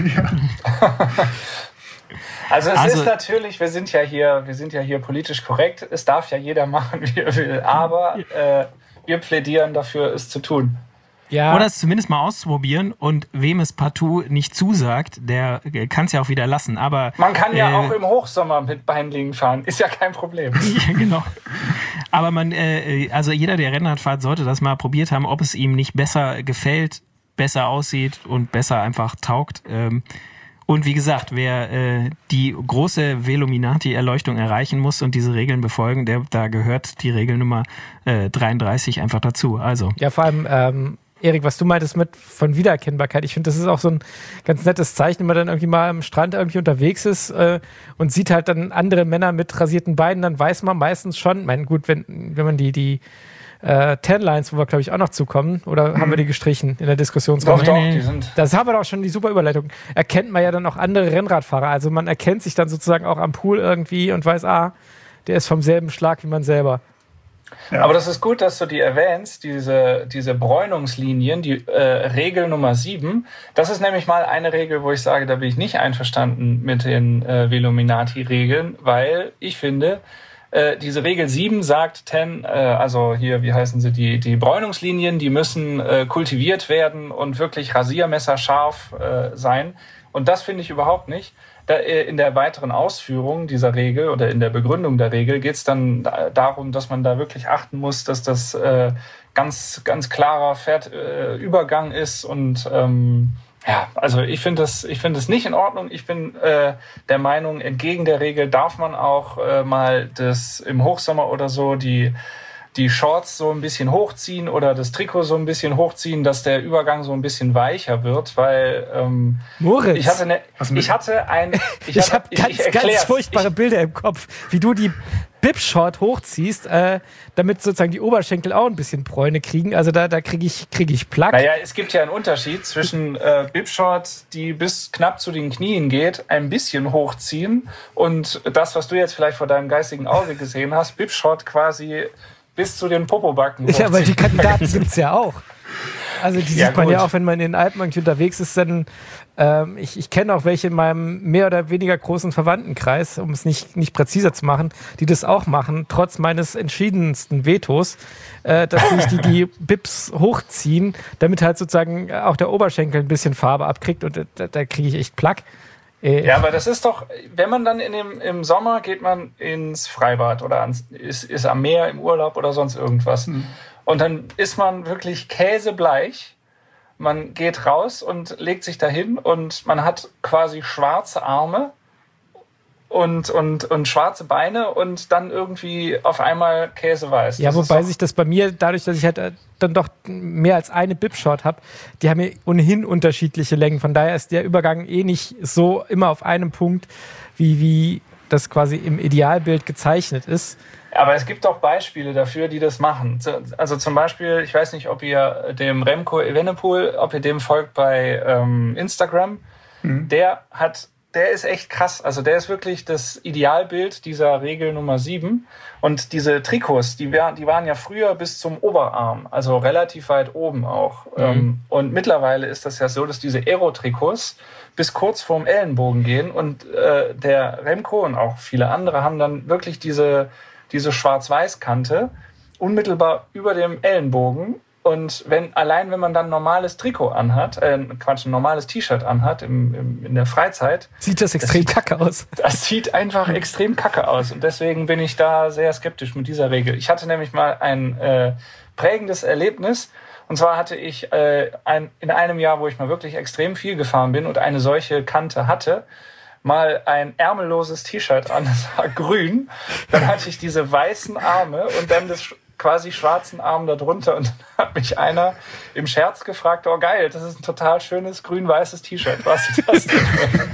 Also es ist natürlich, wir sind ja hier politisch korrekt, es darf ja jeder machen, wie er will, aber wir plädieren dafür, es zu tun. Oder es zumindest mal auszuprobieren und wem es partout nicht zusagt, der kann es ja auch wieder lassen. Aber man kann ja auch im Hochsommer mit Beinlingen fahren, ist ja kein Problem. Ja, genau. Aber also jeder, der Rennrad fährt, sollte das mal probiert haben, ob es ihm nicht besser gefällt, besser aussieht und besser einfach taugt. Und wie gesagt, wer die große Veluminati-Erleuchtung erreichen muss und diese Regeln befolgen, da gehört die Regel Nummer 33 einfach dazu. Also. Ja, vor allem, Erik, was du meintest von Wiedererkennbarkeit, ich finde, das ist auch so ein ganz nettes Zeichen, wenn man dann irgendwie mal am Strand irgendwie unterwegs ist und sieht halt dann andere Männer mit rasierten Beinen, dann weiß man meistens schon, gut, wenn man die Tanlines, wo wir, glaube ich, auch noch zukommen, oder haben wir die gestrichen in der Diskussionsrunde? Doch, die sind. Das haben wir doch schon, die super Überleitung. Erkennt man ja dann auch andere Rennradfahrer. Also man erkennt sich dann sozusagen auch am Pool irgendwie und weiß, der ist vom selben Schlag wie man selber. Ja. Aber das ist gut, dass du die erwähnst, diese Bräunungslinien, die Regel Nummer 7. Das ist nämlich mal eine Regel, wo ich sage, da bin ich nicht einverstanden mit den Veluminati-Regeln, weil ich finde, diese Regel 7 sagt, also hier, wie heißen sie, die Bräunungslinien, die müssen kultiviert werden und wirklich rasiermesserscharf sein. Und das finde ich überhaupt nicht. In der weiteren Ausführung dieser Regel oder in der Begründung der Regel geht es dann darum, dass man da wirklich achten muss, dass das ganz, ganz klarer Übergang ist und also ich finde es nicht in Ordnung. Ich bin der Meinung, entgegen der Regel darf man auch mal das im Hochsommer oder so die Shorts so ein bisschen hochziehen oder das Trikot so ein bisschen hochziehen, dass der Übergang so ein bisschen weicher wird, weil Moritz, ich habe ganz furchtbare Bilder im Kopf, wie du die Bib-Short hochziehst, damit sozusagen die Oberschenkel auch ein bisschen Bräune kriegen. Also da krieg ich Plack. Naja, es gibt ja einen Unterschied zwischen Bib-Short, die bis knapp zu den Knien geht, ein bisschen hochziehen und das, was du jetzt vielleicht vor deinem geistigen Auge gesehen hast, Bib-Short quasi bis zu den Popobacken. Ja, aber die Kandidaten gibt's ja auch. Also die sieht man ja auch, wenn man in den Alpen irgendwie unterwegs ist, dann ich kenne auch welche in meinem mehr oder weniger großen Verwandtenkreis, um es nicht präziser zu machen, die das auch machen, trotz meines entschiedensten Vetos, dass sich die Bips hochziehen, damit halt sozusagen auch der Oberschenkel ein bisschen Farbe abkriegt und da kriege ich echt Plack. Ja, aber das ist doch, wenn man dann im Sommer geht man ins Freibad oder ist am Meer im Urlaub oder sonst irgendwas. Und dann ist man wirklich käsebleich. Man geht raus und legt sich dahin und man hat quasi schwarze Arme und schwarze Beine und dann irgendwie auf einmal käseweiß. Ja, wobei sich das bei mir, dadurch, dass ich halt dann doch mehr als eine Bib-Short habe, die haben ja ohnehin unterschiedliche Längen. Von daher ist der Übergang nicht so immer auf einem Punkt, wie das quasi im Idealbild gezeichnet ist. Aber es gibt auch Beispiele dafür, die das machen. Also zum Beispiel, ich weiß nicht, ob ihr dem Remco Evenepoel, ob ihr dem folgt bei Instagram. Der ist echt krass. Also der ist wirklich das Idealbild dieser Regel Nummer 7. Und diese Trikots, die waren ja früher bis zum Oberarm, also relativ weit oben auch. Und mittlerweile ist das ja so, dass diese Aero-Trikots bis kurz vorm Ellenbogen gehen. Und der Remco und auch viele andere haben dann wirklich diese Schwarz-Weiß-Kante unmittelbar über dem Ellenbogen. Und wenn man dann ein normales Trikot anhat, ein normales T-Shirt anhat in der Freizeit, sieht das extrem kacke aus. Das sieht einfach extrem kacke aus. Und deswegen bin ich da sehr skeptisch mit dieser Regel. Ich hatte nämlich mal ein prägendes Erlebnis. Und zwar hatte ich in einem Jahr, wo ich mal wirklich extrem viel gefahren bin und eine solche Kante hatte, mal ein ärmelloses T-Shirt an, das war grün. Dann hatte ich diese weißen Arme und dann das quasi schwarzen Arm darunter und dann hat mich einer im Scherz gefragt, oh geil, das ist ein total schönes grün-weißes T-Shirt, was ist das denn?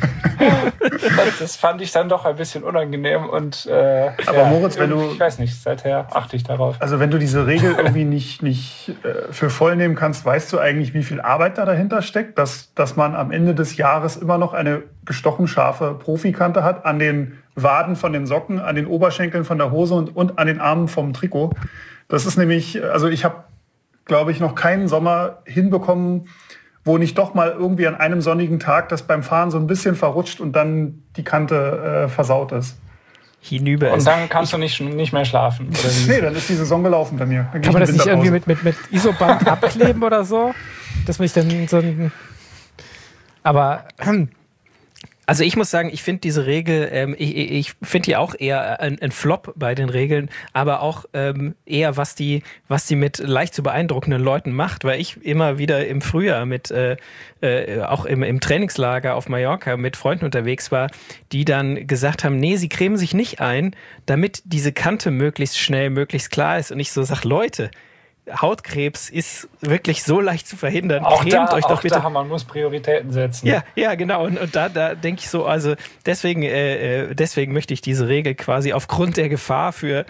Das fand ich dann doch ein bisschen unangenehm und aber Moritz, ich weiß nicht, seither achte ich darauf. Also wenn du diese Regel irgendwie nicht für voll nehmen kannst, weißt du eigentlich, wie viel Arbeit da dahinter steckt, dass man am Ende des Jahres immer noch eine gestochen scharfe Profikante hat an den Waden von den Socken, an den Oberschenkeln von der Hose und an den Armen vom Trikot. Das ist nämlich, also ich habe, glaube ich, noch keinen Sommer hinbekommen, wo nicht doch mal irgendwie an einem sonnigen Tag das beim Fahren so ein bisschen verrutscht und dann die Kante versaut ist. hinüber ist. Und dann kannst du nicht mehr schlafen. Oder wie? Nee, dann ist die Saison gelaufen bei mir. Kann man das nicht irgendwie mit Isoband abkleben oder so? Dass man nicht dann so ein... Aber... Also ich muss sagen, ich finde diese Regel, ich finde die auch eher ein Flop bei den Regeln, aber auch eher, was die mit leicht zu beeindruckenden Leuten macht, weil ich immer wieder im Frühjahr mit auch im Trainingslager auf Mallorca mit Freunden unterwegs war, die dann gesagt haben, nee, sie cremen sich nicht ein, damit diese Kante möglichst schnell, möglichst klar ist. Und ich so sag, Leute, Hautkrebs ist wirklich so leicht zu verhindern. Auch Cremt euch doch bitte. Man muss Prioritäten setzen. Ja, genau. Und da denke ich so, also deswegen möchte ich diese Regel quasi aufgrund der Gefahr für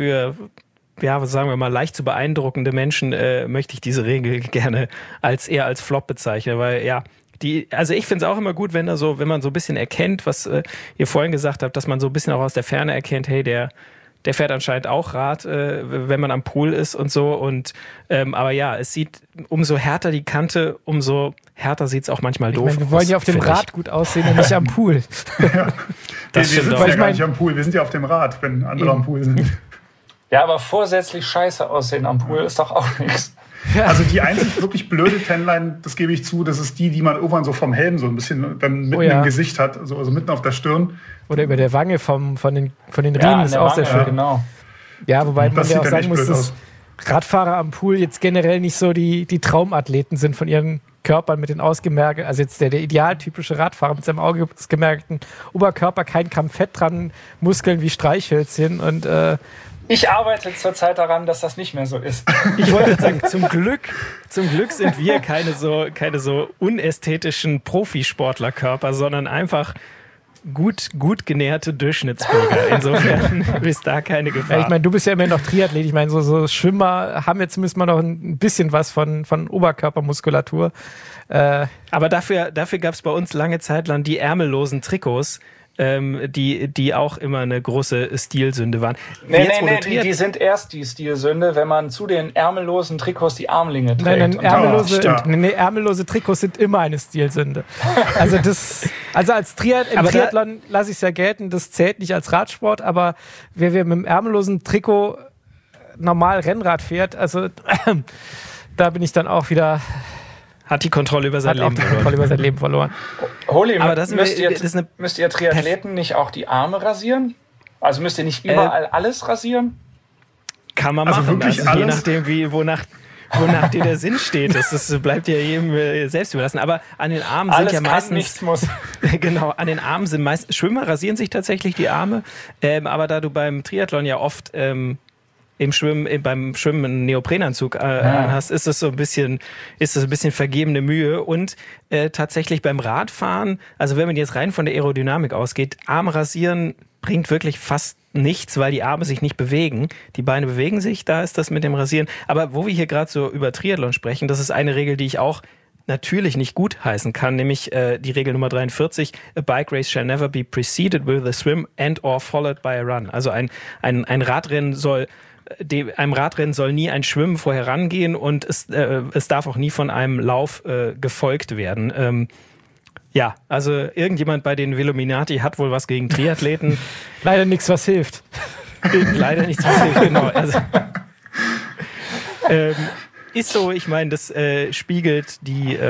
ja, sagen wir mal, leicht zu beeindruckende Menschen, möchte ich diese Regel gerne eher als Flop bezeichnen, weil ja, also ich finde es auch immer gut, wenn man so ein bisschen erkennt, was ihr vorhin gesagt habt, dass man so ein bisschen auch aus der Ferne erkennt, hey, der fährt anscheinend auch Rad, wenn man am Pool ist und so. Und aber ja, es sieht, umso härter die Kante, umso härter sieht es auch manchmal doof aus. Wir wollen ja auf dem Rad gut aussehen und nicht am Pool. Ja. Wir sind ja gar nicht am Pool, wir sind ja auf dem Rad, wenn andere am Pool sind. Ja, aber vorsätzlich scheiße aussehen am Pool ist doch auch nichts. Also die einzig wirklich blöde Tanline, das gebe ich zu, das ist die man irgendwann so vom Helm so ein bisschen dann mitten im Gesicht hat, also mitten auf der Stirn. Oder über der Wange von den Riemen ist auch sehr schön. Genau. Ja, wobei man ja auch sagen muss, dass aus. Radfahrer am Pool jetzt generell nicht so die Traumathleten sind von ihren Körpern mit den ausgemerkten, also jetzt der idealtypische Radfahrer mit seinem ausgemerkten Oberkörper, kein Gramm Fett dran, Muskeln wie Streichhölzchen und ich arbeite zurzeit daran, dass das nicht mehr so ist. Ich wollte sagen, zum Glück sind wir keine so unästhetischen Profisportlerkörper, sondern einfach gut genährte Durchschnittsbürger. Insofern ist da keine Gefahr. Ja, ich meine, du bist ja immer noch Triathlet. Ich meine, so Schwimmer haben jetzt zumindest mal noch ein bisschen was von Oberkörpermuskulatur. Aber dafür gab es bei uns lange Zeit lang die ärmellosen Trikots, die auch immer eine große Stilsünde waren. Die sind erst die Stilsünde, wenn man zu den ärmellosen Trikots die Armlinge trägt. Ärmellose Trikots sind immer eine Stilsünde. Also als Triathlon lasse ich es ja gelten, das zählt nicht als Radsport, aber wer mit einem ärmellosen Trikot normal Rennrad fährt, also da bin ich dann auch wieder... Hat die Kontrolle über sein Leben verloren. Holi, aber müsst ihr Triathleten nicht auch die Arme rasieren? Also müsst ihr nicht überall alles rasieren? Kann man machen, also je nachdem, wonach dir der Sinn steht. Das bleibt ja jedem selbst überlassen. Aber an den Armen alles sind ja meistens... nichts muss. Genau, an den Armen sind meistens... Schwimmer rasieren sich tatsächlich die Arme. Aber da du beim Triathlon ja oft... beim Schwimmen einen Neoprenanzug hast, ist es ein bisschen vergebene Mühe. Und tatsächlich beim Radfahren, also wenn man jetzt rein von der Aerodynamik ausgeht, Armrasieren bringt wirklich fast nichts, weil die Arme sich nicht bewegen. Die Beine bewegen sich, da ist das mit dem Rasieren. Aber wo wir hier gerade so über Triathlon sprechen, das ist eine Regel, die ich auch natürlich nicht gut heißen kann, nämlich die Regel Nummer 43, a bike race shall never be preceded with a swim and or followed by a run. Also ein Radrennen einem Radrennen soll nie ein Schwimmen vorher rangehen und es darf auch nie von einem Lauf gefolgt werden. Ja, also irgendjemand bei den Velominati hat wohl was gegen Triathleten. Leider nichts, was hilft. Leider nichts, was hilft, genau. Also, ist so, ich meine, das spiegelt die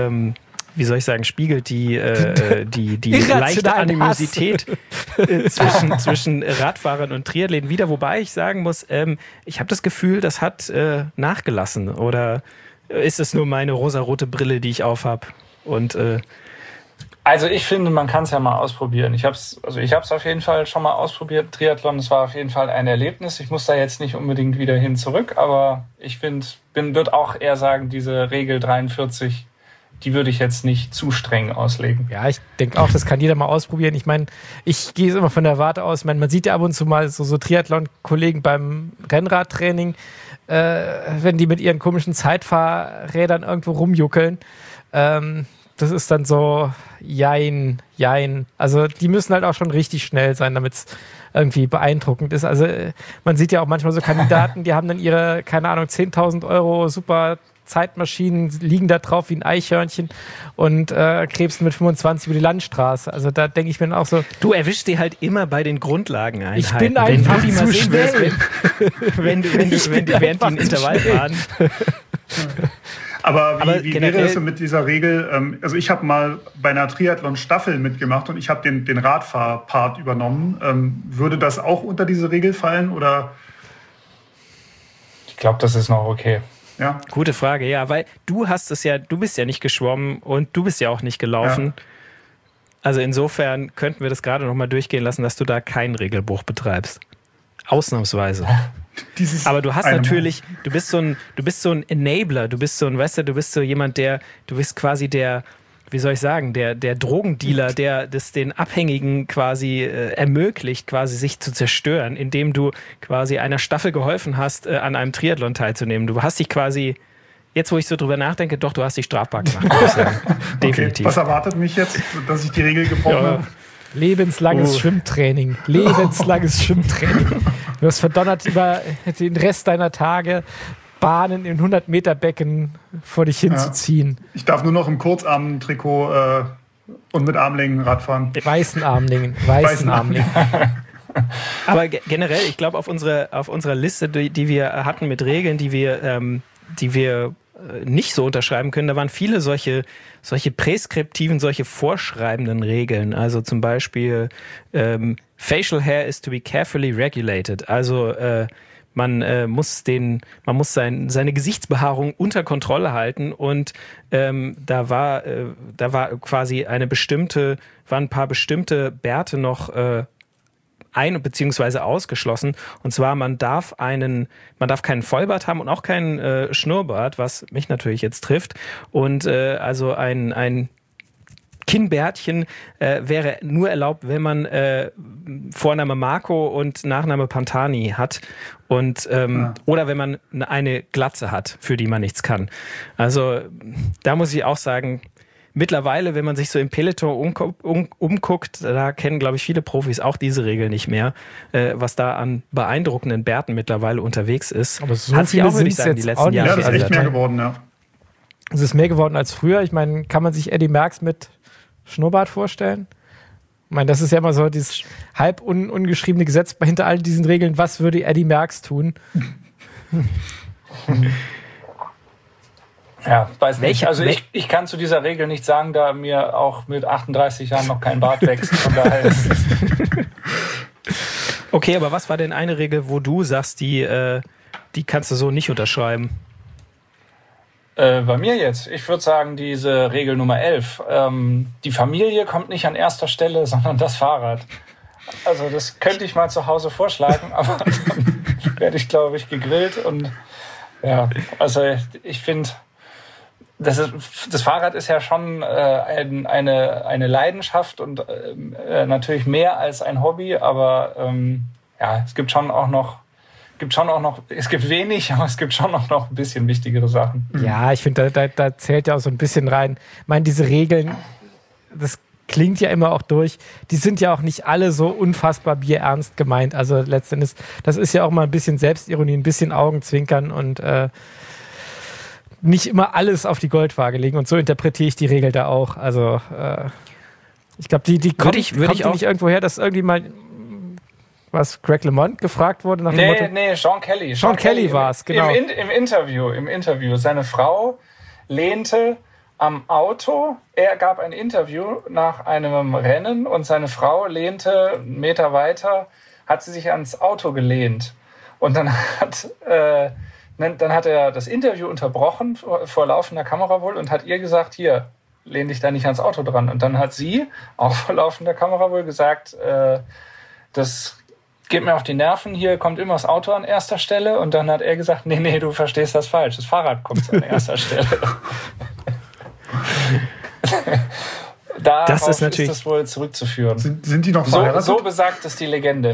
leichte Animosität zwischen Radfahrern und Triathleten wieder. Wobei ich sagen muss, ich habe das Gefühl, das hat nachgelassen. Oder ist es nur meine rosarote Brille, die ich aufhab? Also ich finde, man kann es ja mal ausprobieren. Ich habe es auf jeden Fall schon mal ausprobiert. Triathlon, das war auf jeden Fall ein Erlebnis. Ich muss da jetzt nicht unbedingt wieder hin zurück, aber ich würde auch eher sagen, diese Regel 43, die würde ich jetzt nicht zu streng auslegen. Ja, ich denke auch, das kann jeder mal ausprobieren. Ich meine, ich gehe immer von der Warte aus. Ich meine, man sieht ja ab und zu mal so Triathlon-Kollegen beim Rennradtraining, wenn die mit ihren komischen Zeitfahrrädern irgendwo rumjuckeln. das ist dann so jein. Also die müssen halt auch schon richtig schnell sein, damit es irgendwie beeindruckend ist. Also man sieht ja auch manchmal so Kandidaten, die haben dann ihre, keine Ahnung, 10.000 Euro super Zeitmaschinen, liegen da drauf wie ein Eichhörnchen und krebsen mit 25 über die Landstraße. Also da denke ich mir dann auch so... Du erwischst die halt immer bei den Grundlageneinheiten. Ich bin einfach zu schnell. Während die einen Intervall fahren. Aber wie wäre es mit dieser Regel? Also ich habe mal bei einer Triathlon-Staffel mitgemacht und ich habe den Radfahrpart übernommen. Würde das auch unter diese Regel fallen? Oder? Ich glaube, das ist noch okay. Ja. Gute Frage, ja, weil du bist ja nicht geschwommen und du bist ja auch nicht gelaufen. Ja. Also insofern könnten wir das gerade noch mal durchgehen lassen, dass du da keinen Regelbruch betreibst. Ausnahmsweise. Aber du hast natürlich, du bist so ein Enabler, du bist so jemand, du bist quasi der, wie soll ich sagen, der Drogendealer, der das den Abhängigen quasi ermöglicht, quasi sich zu zerstören, indem du quasi einer Staffel geholfen hast, an einem Triathlon teilzunehmen. Du hast dich quasi, jetzt wo ich so drüber nachdenke, doch, du hast dich strafbar gemacht. Definitiv. Okay. Was erwartet mich jetzt, dass ich die Regel gebrochen habe? Lebenslanges Schwimmtraining. Lebenslanges Schwimmtraining. Du wirst verdonnert über den Rest deiner Tage Bahnen in 100-Meter-Becken vor dich hinzuziehen. Ich darf nur noch im Kurzarm-Trikot und mit Armlängen Radfahren. Weißen Armlängen. Aber generell, ich glaube, auf unserer Liste, die wir hatten mit Regeln, die wir nicht so unterschreiben können, da waren viele solche präskriptiven, solche vorschreibenden Regeln. Also zum Beispiel Facial Hair is to be carefully regulated. Also man muss seine Gesichtsbehaarung unter Kontrolle halten und da war quasi waren ein paar bestimmte Bärte noch ein- bzw. ausgeschlossen. Und zwar, man darf keinen Vollbart haben und auch keinen Schnurrbart, was mich natürlich jetzt trifft. Und also ein Kinnbärtchen wäre nur erlaubt, wenn man Vorname Marco und Nachname Pantani hat. Und oder wenn man eine Glatze hat, für die man nichts kann. Also da muss ich auch sagen, mittlerweile, wenn man sich so im Peloton umguckt, da kennen, glaube ich, viele Profis auch diese Regel nicht mehr, was da an beeindruckenden Bärten mittlerweile unterwegs ist. Aber so hat sich auch, würde ich sagen, die letzten Jahre. Ja, das ist echt mehr geworden, ja. Es ist mehr geworden als früher. Ich meine, kann man sich Eddie Merckx mit Schnurrbart vorstellen? Ich meine, das ist ja immer so dieses halb ungeschriebene Gesetz hinter all diesen Regeln. Was würde Eddie Merckx tun? Ja, weiß nicht. Also ich kann zu dieser Regel nicht sagen, da mir auch mit 38 Jahren noch kein Bart wächst. Von daher ist okay, aber was war denn eine Regel, wo du sagst, die kannst du so nicht unterschreiben? Bei mir jetzt. Ich würde sagen, diese Regel Nummer 11. Die Familie kommt nicht an erster Stelle, sondern das Fahrrad. Also das könnte ich mal zu Hause vorschlagen, aber dann werde ich, glaube ich, gegrillt. Und ja, also ich finde, das Fahrrad ist ja schon eine Leidenschaft und natürlich mehr als ein Hobby, aber ja, es gibt wenig, aber es gibt schon auch noch ein bisschen wichtigere Sachen. Ja, ich finde, da zählt ja auch so ein bisschen rein. Ich meine, diese Regeln, das klingt ja immer auch durch, die sind ja auch nicht alle so unfassbar bierernst gemeint. Also letztendlich, das ist ja auch mal ein bisschen Selbstironie, ein bisschen Augenzwinkern und nicht immer alles auf die Goldwaage legen. Und so interpretiere ich die Regel da auch. Also ich glaube, die kommt nicht irgendwo her, dass irgendwie mal Greg LeMond gefragt wurde nach dem Motto? Nee, Sean Kelly. Sean Kelly war es, genau. Im Interview. Seine Frau lehnte am Auto. Er gab ein Interview nach einem Rennen und seine Frau lehnte einen Meter weiter, hat sie sich ans Auto gelehnt. Und dann hat er das Interview unterbrochen, vor laufender Kamera wohl, und hat ihr gesagt, hier, lehn dich da nicht ans Auto dran. Und dann hat sie, auch vor laufender Kamera wohl, gesagt, das geht mir auf die Nerven, hier kommt immer das Auto an erster Stelle. Und dann hat er gesagt, nee, du verstehst das falsch, das Fahrrad kommt an erster Stelle. Darauf ist das wohl zurückzuführen. Sind die noch verheiratet? So besagt es die Legende.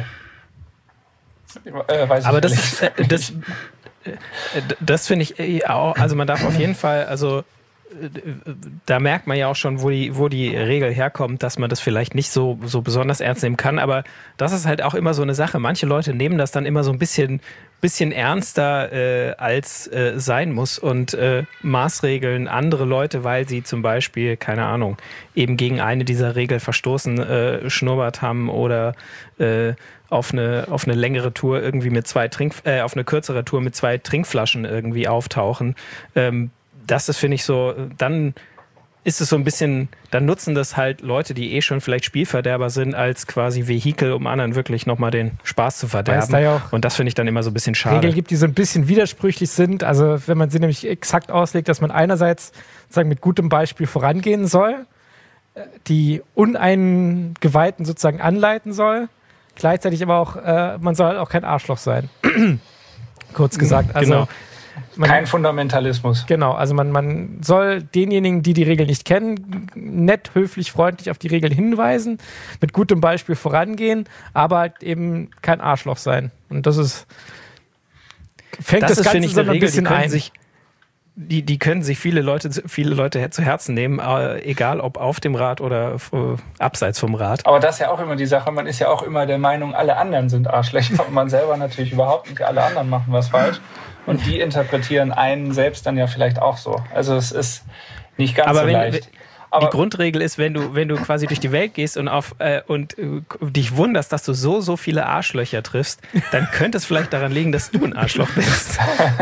Aber das finde ich auch, also man darf auf jeden Fall, also da merkt man ja auch schon, wo die Regel herkommt, dass man das vielleicht nicht so besonders ernst nehmen kann. Aber das ist halt auch immer so eine Sache. Manche Leute nehmen das dann immer so ein bisschen ernster als sein muss und maßregeln andere Leute, weil sie zum Beispiel, keine Ahnung, eben gegen eine dieser Regeln verstoßen, Schnurrbart haben oder auf eine längere Tour irgendwie mit auf eine kürzere Tour mit 2 Trinkflaschen irgendwie auftauchen. Das ist, finde ich, so, dann ist es so ein bisschen, dann nutzen das halt Leute, die schon vielleicht Spielverderber sind, als quasi Vehikel, um anderen wirklich nochmal den Spaß zu verderben. Ja, und das finde ich dann immer so ein bisschen schade. Regeln gibt, die so ein bisschen widersprüchlich sind. Also wenn man sie nämlich exakt auslegt, dass man einerseits sozusagen mit gutem Beispiel vorangehen soll, die Uneingeweihten sozusagen anleiten soll, gleichzeitig aber auch, man soll halt auch kein Arschloch sein. Kurz gesagt. Also, genau. Kein Fundamentalismus. Genau, also man soll denjenigen, die Regeln nicht kennen, nett, höflich, freundlich auf die Regeln hinweisen, mit gutem Beispiel vorangehen, aber halt eben kein Arschloch sein. Und das fängt das Ganze so ein bisschen ein. Die können sich viele Leute zu Herzen nehmen, egal ob auf dem Rad oder abseits vom Rad. Aber das ist ja auch immer die Sache, man ist ja auch immer der Meinung, alle anderen sind Arschlöcher und man selber natürlich überhaupt nicht, alle anderen machen was falsch. Und die interpretieren einen selbst dann ja vielleicht auch so. Also es ist nicht ganz so leicht. Die Grundregel ist, wenn du quasi durch die Welt gehst und dich wunderst, dass du so viele Arschlöcher triffst, dann könnte es vielleicht daran liegen, dass du ein Arschloch bist.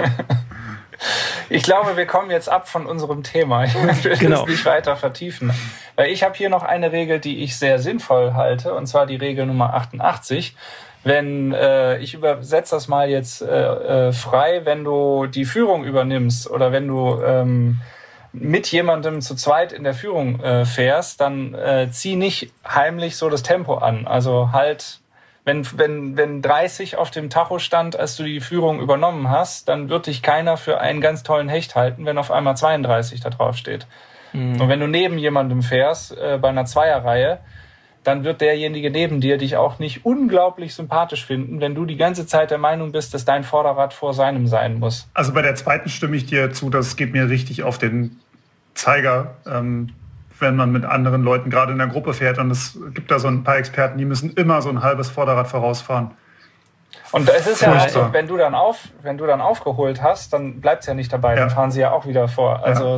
Ich glaube, wir kommen jetzt ab von unserem Thema. Ich will es nicht weiter vertiefen. Weil ich habe hier noch eine Regel, die ich sehr sinnvoll halte, und zwar die Regel Nummer 88. Wenn, ich übersetze das mal jetzt frei, wenn du die Führung übernimmst oder wenn du mit jemandem zu zweit in der Führung fährst, dann zieh nicht heimlich so das Tempo an. Also halt, wenn 30 auf dem Tacho stand, als du die Führung übernommen hast, dann wird dich keiner für einen ganz tollen Hecht halten, wenn auf einmal 32 da drauf steht. Mhm. Und wenn du neben jemandem fährst, bei einer Zweierreihe, dann wird derjenige neben dir dich auch nicht unglaublich sympathisch finden, wenn du die ganze Zeit der Meinung bist, dass dein Vorderrad vor seinem sein muss. Also bei der zweiten stimme ich dir zu, das geht mir richtig auf den Zeiger, wenn man mit anderen Leuten gerade in der Gruppe fährt. Und es gibt da so ein paar Experten, die müssen immer so ein halbes Vorderrad vorausfahren. Und es ist ja, wenn du dann aufgeholt hast, dann bleibt es ja nicht dabei, dann fahren sie ja auch wieder vor. Also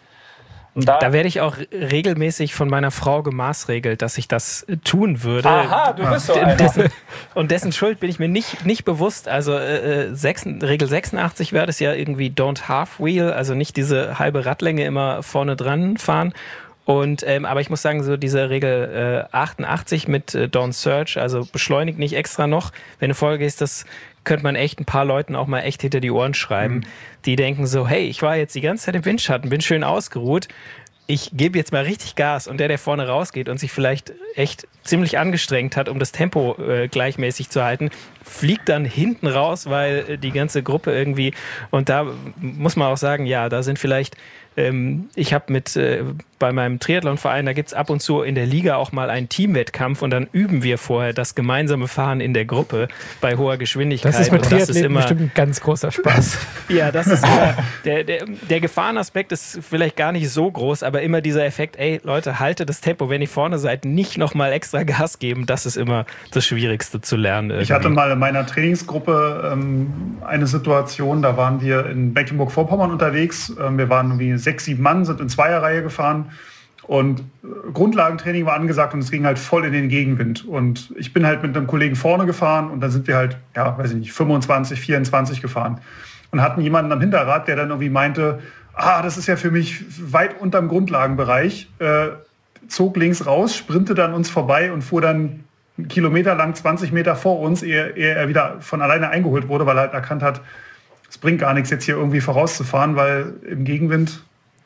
Da werde ich auch regelmäßig von meiner Frau gemaßregelt, dass ich das tun würde. Aha, du bist so einer. Und dessen Schuld bin ich mir nicht bewusst. Also Regel 86 wäre das ja irgendwie don't half wheel, also nicht diese halbe Radlänge immer vorne dran fahren. Und aber ich muss sagen, so diese Regel 88 mit don't surge, also beschleunigt nicht extra noch. Wenn du vorgehst, das könnte man echt ein paar Leuten auch mal echt hinter die Ohren schreiben, die denken so, hey, ich war jetzt die ganze Zeit im Windschatten, bin schön ausgeruht, ich gebe jetzt mal richtig Gas, und der vorne rausgeht und sich vielleicht echt ziemlich angestrengt hat, um das Tempo gleichmäßig zu halten, fliegt dann hinten raus, weil die ganze Gruppe irgendwie, und da muss man auch sagen, ja, da sind vielleicht, ich habe bei meinem Triathlonverein, da gibt es ab und zu in der Liga auch mal einen Teamwettkampf, und dann üben wir vorher das gemeinsame Fahren in der Gruppe bei hoher Geschwindigkeit. Das ist mit Triathleten bestimmt ein ganz großer Spaß. Ja, das ist immer, der Gefahrenaspekt ist vielleicht gar nicht so groß, aber immer dieser Effekt, ey Leute, haltet das Tempo, wenn ihr vorne seid, nicht nochmal extra Gas geben, das ist immer das Schwierigste zu lernen. Irgendwie. Ich hatte mal in meiner Trainingsgruppe eine Situation, da waren wir in Mecklenburg-Vorpommern unterwegs, wir waren irgendwie 6, 7 Mann, sind in Zweierreihe gefahren und Grundlagentraining war angesagt und es ging halt voll in den Gegenwind. Und ich bin halt mit einem Kollegen vorne gefahren und dann sind wir halt, 25, 24 gefahren und hatten jemanden am Hinterrad, der dann irgendwie meinte, das ist ja für mich weit unterm Grundlagenbereich, zog links raus, sprintete dann uns vorbei und fuhr dann einen Kilometer lang 20 Meter vor uns, ehe er wieder von alleine eingeholt wurde, weil er halt erkannt hat, es bringt gar nichts, jetzt hier irgendwie vorauszufahren, weil im Gegenwind,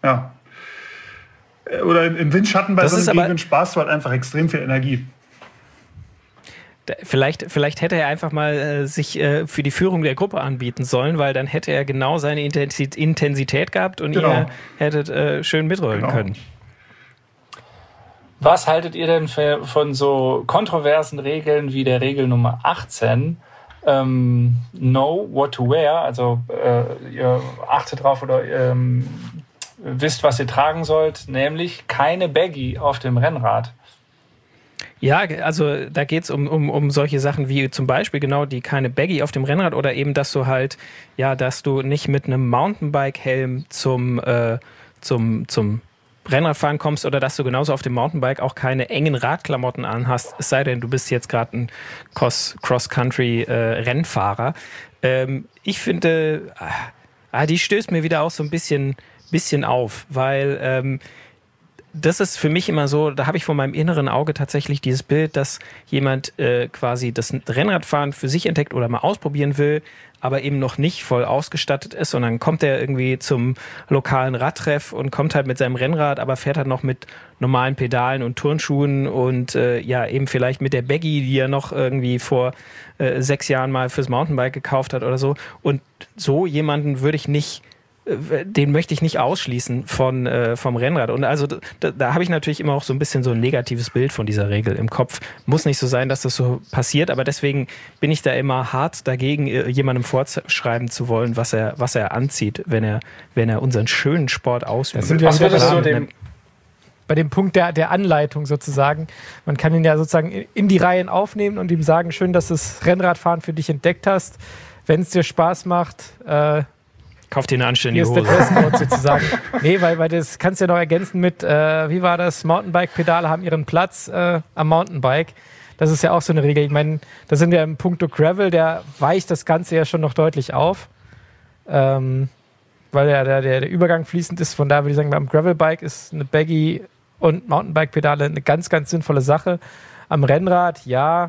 oder im Windschatten bei so einem Gegenwind sparst du halt einfach extrem viel Energie. Vielleicht hätte er einfach mal sich für die Führung der Gruppe anbieten sollen, weil dann hätte er genau seine Intensität gehabt und ihr hättet schön mitrollen können. Was haltet ihr denn von so kontroversen Regeln wie der Regel Nummer 18? Know what to wear, also ihr achtet drauf oder wisst, was ihr tragen sollt, nämlich keine Baggy auf dem Rennrad. Ja, also da geht es um solche Sachen wie zum Beispiel genau die keine Baggy auf dem Rennrad oder eben, dass du halt, ja, dass du nicht mit einem Mountainbike-Helm zum Rennradfahren kommst oder dass du genauso auf dem Mountainbike auch keine engen Radklamotten anhast, es sei denn, du bist jetzt gerade ein Cross-Country-Rennfahrer. Ich finde, die stößt mir wieder auch so ein bisschen auf, weil das ist für mich immer so, da habe ich vor meinem inneren Auge tatsächlich dieses Bild, dass jemand quasi das Rennradfahren für sich entdeckt oder mal ausprobieren will, aber eben noch nicht voll ausgestattet ist und dann kommt er irgendwie zum lokalen Radtreff und kommt halt mit seinem Rennrad, aber fährt halt noch mit normalen Pedalen und Turnschuhen und eben vielleicht mit der Baggy, die er noch irgendwie vor 6 Jahren mal fürs Mountainbike gekauft hat oder so. Und so jemanden den möchte ich nicht ausschließen vom Rennrad. Und also da habe ich natürlich immer auch so ein bisschen so ein negatives Bild von dieser Regel im Kopf. Muss nicht so sein, dass das so passiert, aber deswegen bin ich da immer hart dagegen, jemandem vorschreiben zu wollen, was er anzieht, wenn er unseren schönen Sport ausübt. Was würdest du bei dem Punkt der Anleitung sozusagen. Man kann ihn ja sozusagen in die Reihen aufnehmen und ihm sagen, schön, dass du das Rennradfahren für dich entdeckt hast. Wenn es dir Spaß macht, kauf dir eine anständige Hose. Hier ist der Dresscode sozusagen. Nee, weil das kannst du ja noch ergänzen mit, wie war das? Mountainbike-Pedale haben ihren Platz am Mountainbike. Das ist ja auch so eine Regel. Ich meine, da sind wir im Punkto Gravel, der weicht das Ganze ja schon noch deutlich auf. Weil der Übergang fließend ist. Von daher würde ich sagen, beim Gravelbike ist eine Baggy und Mountainbike-Pedale eine ganz, ganz sinnvolle Sache. Am Rennrad, jein.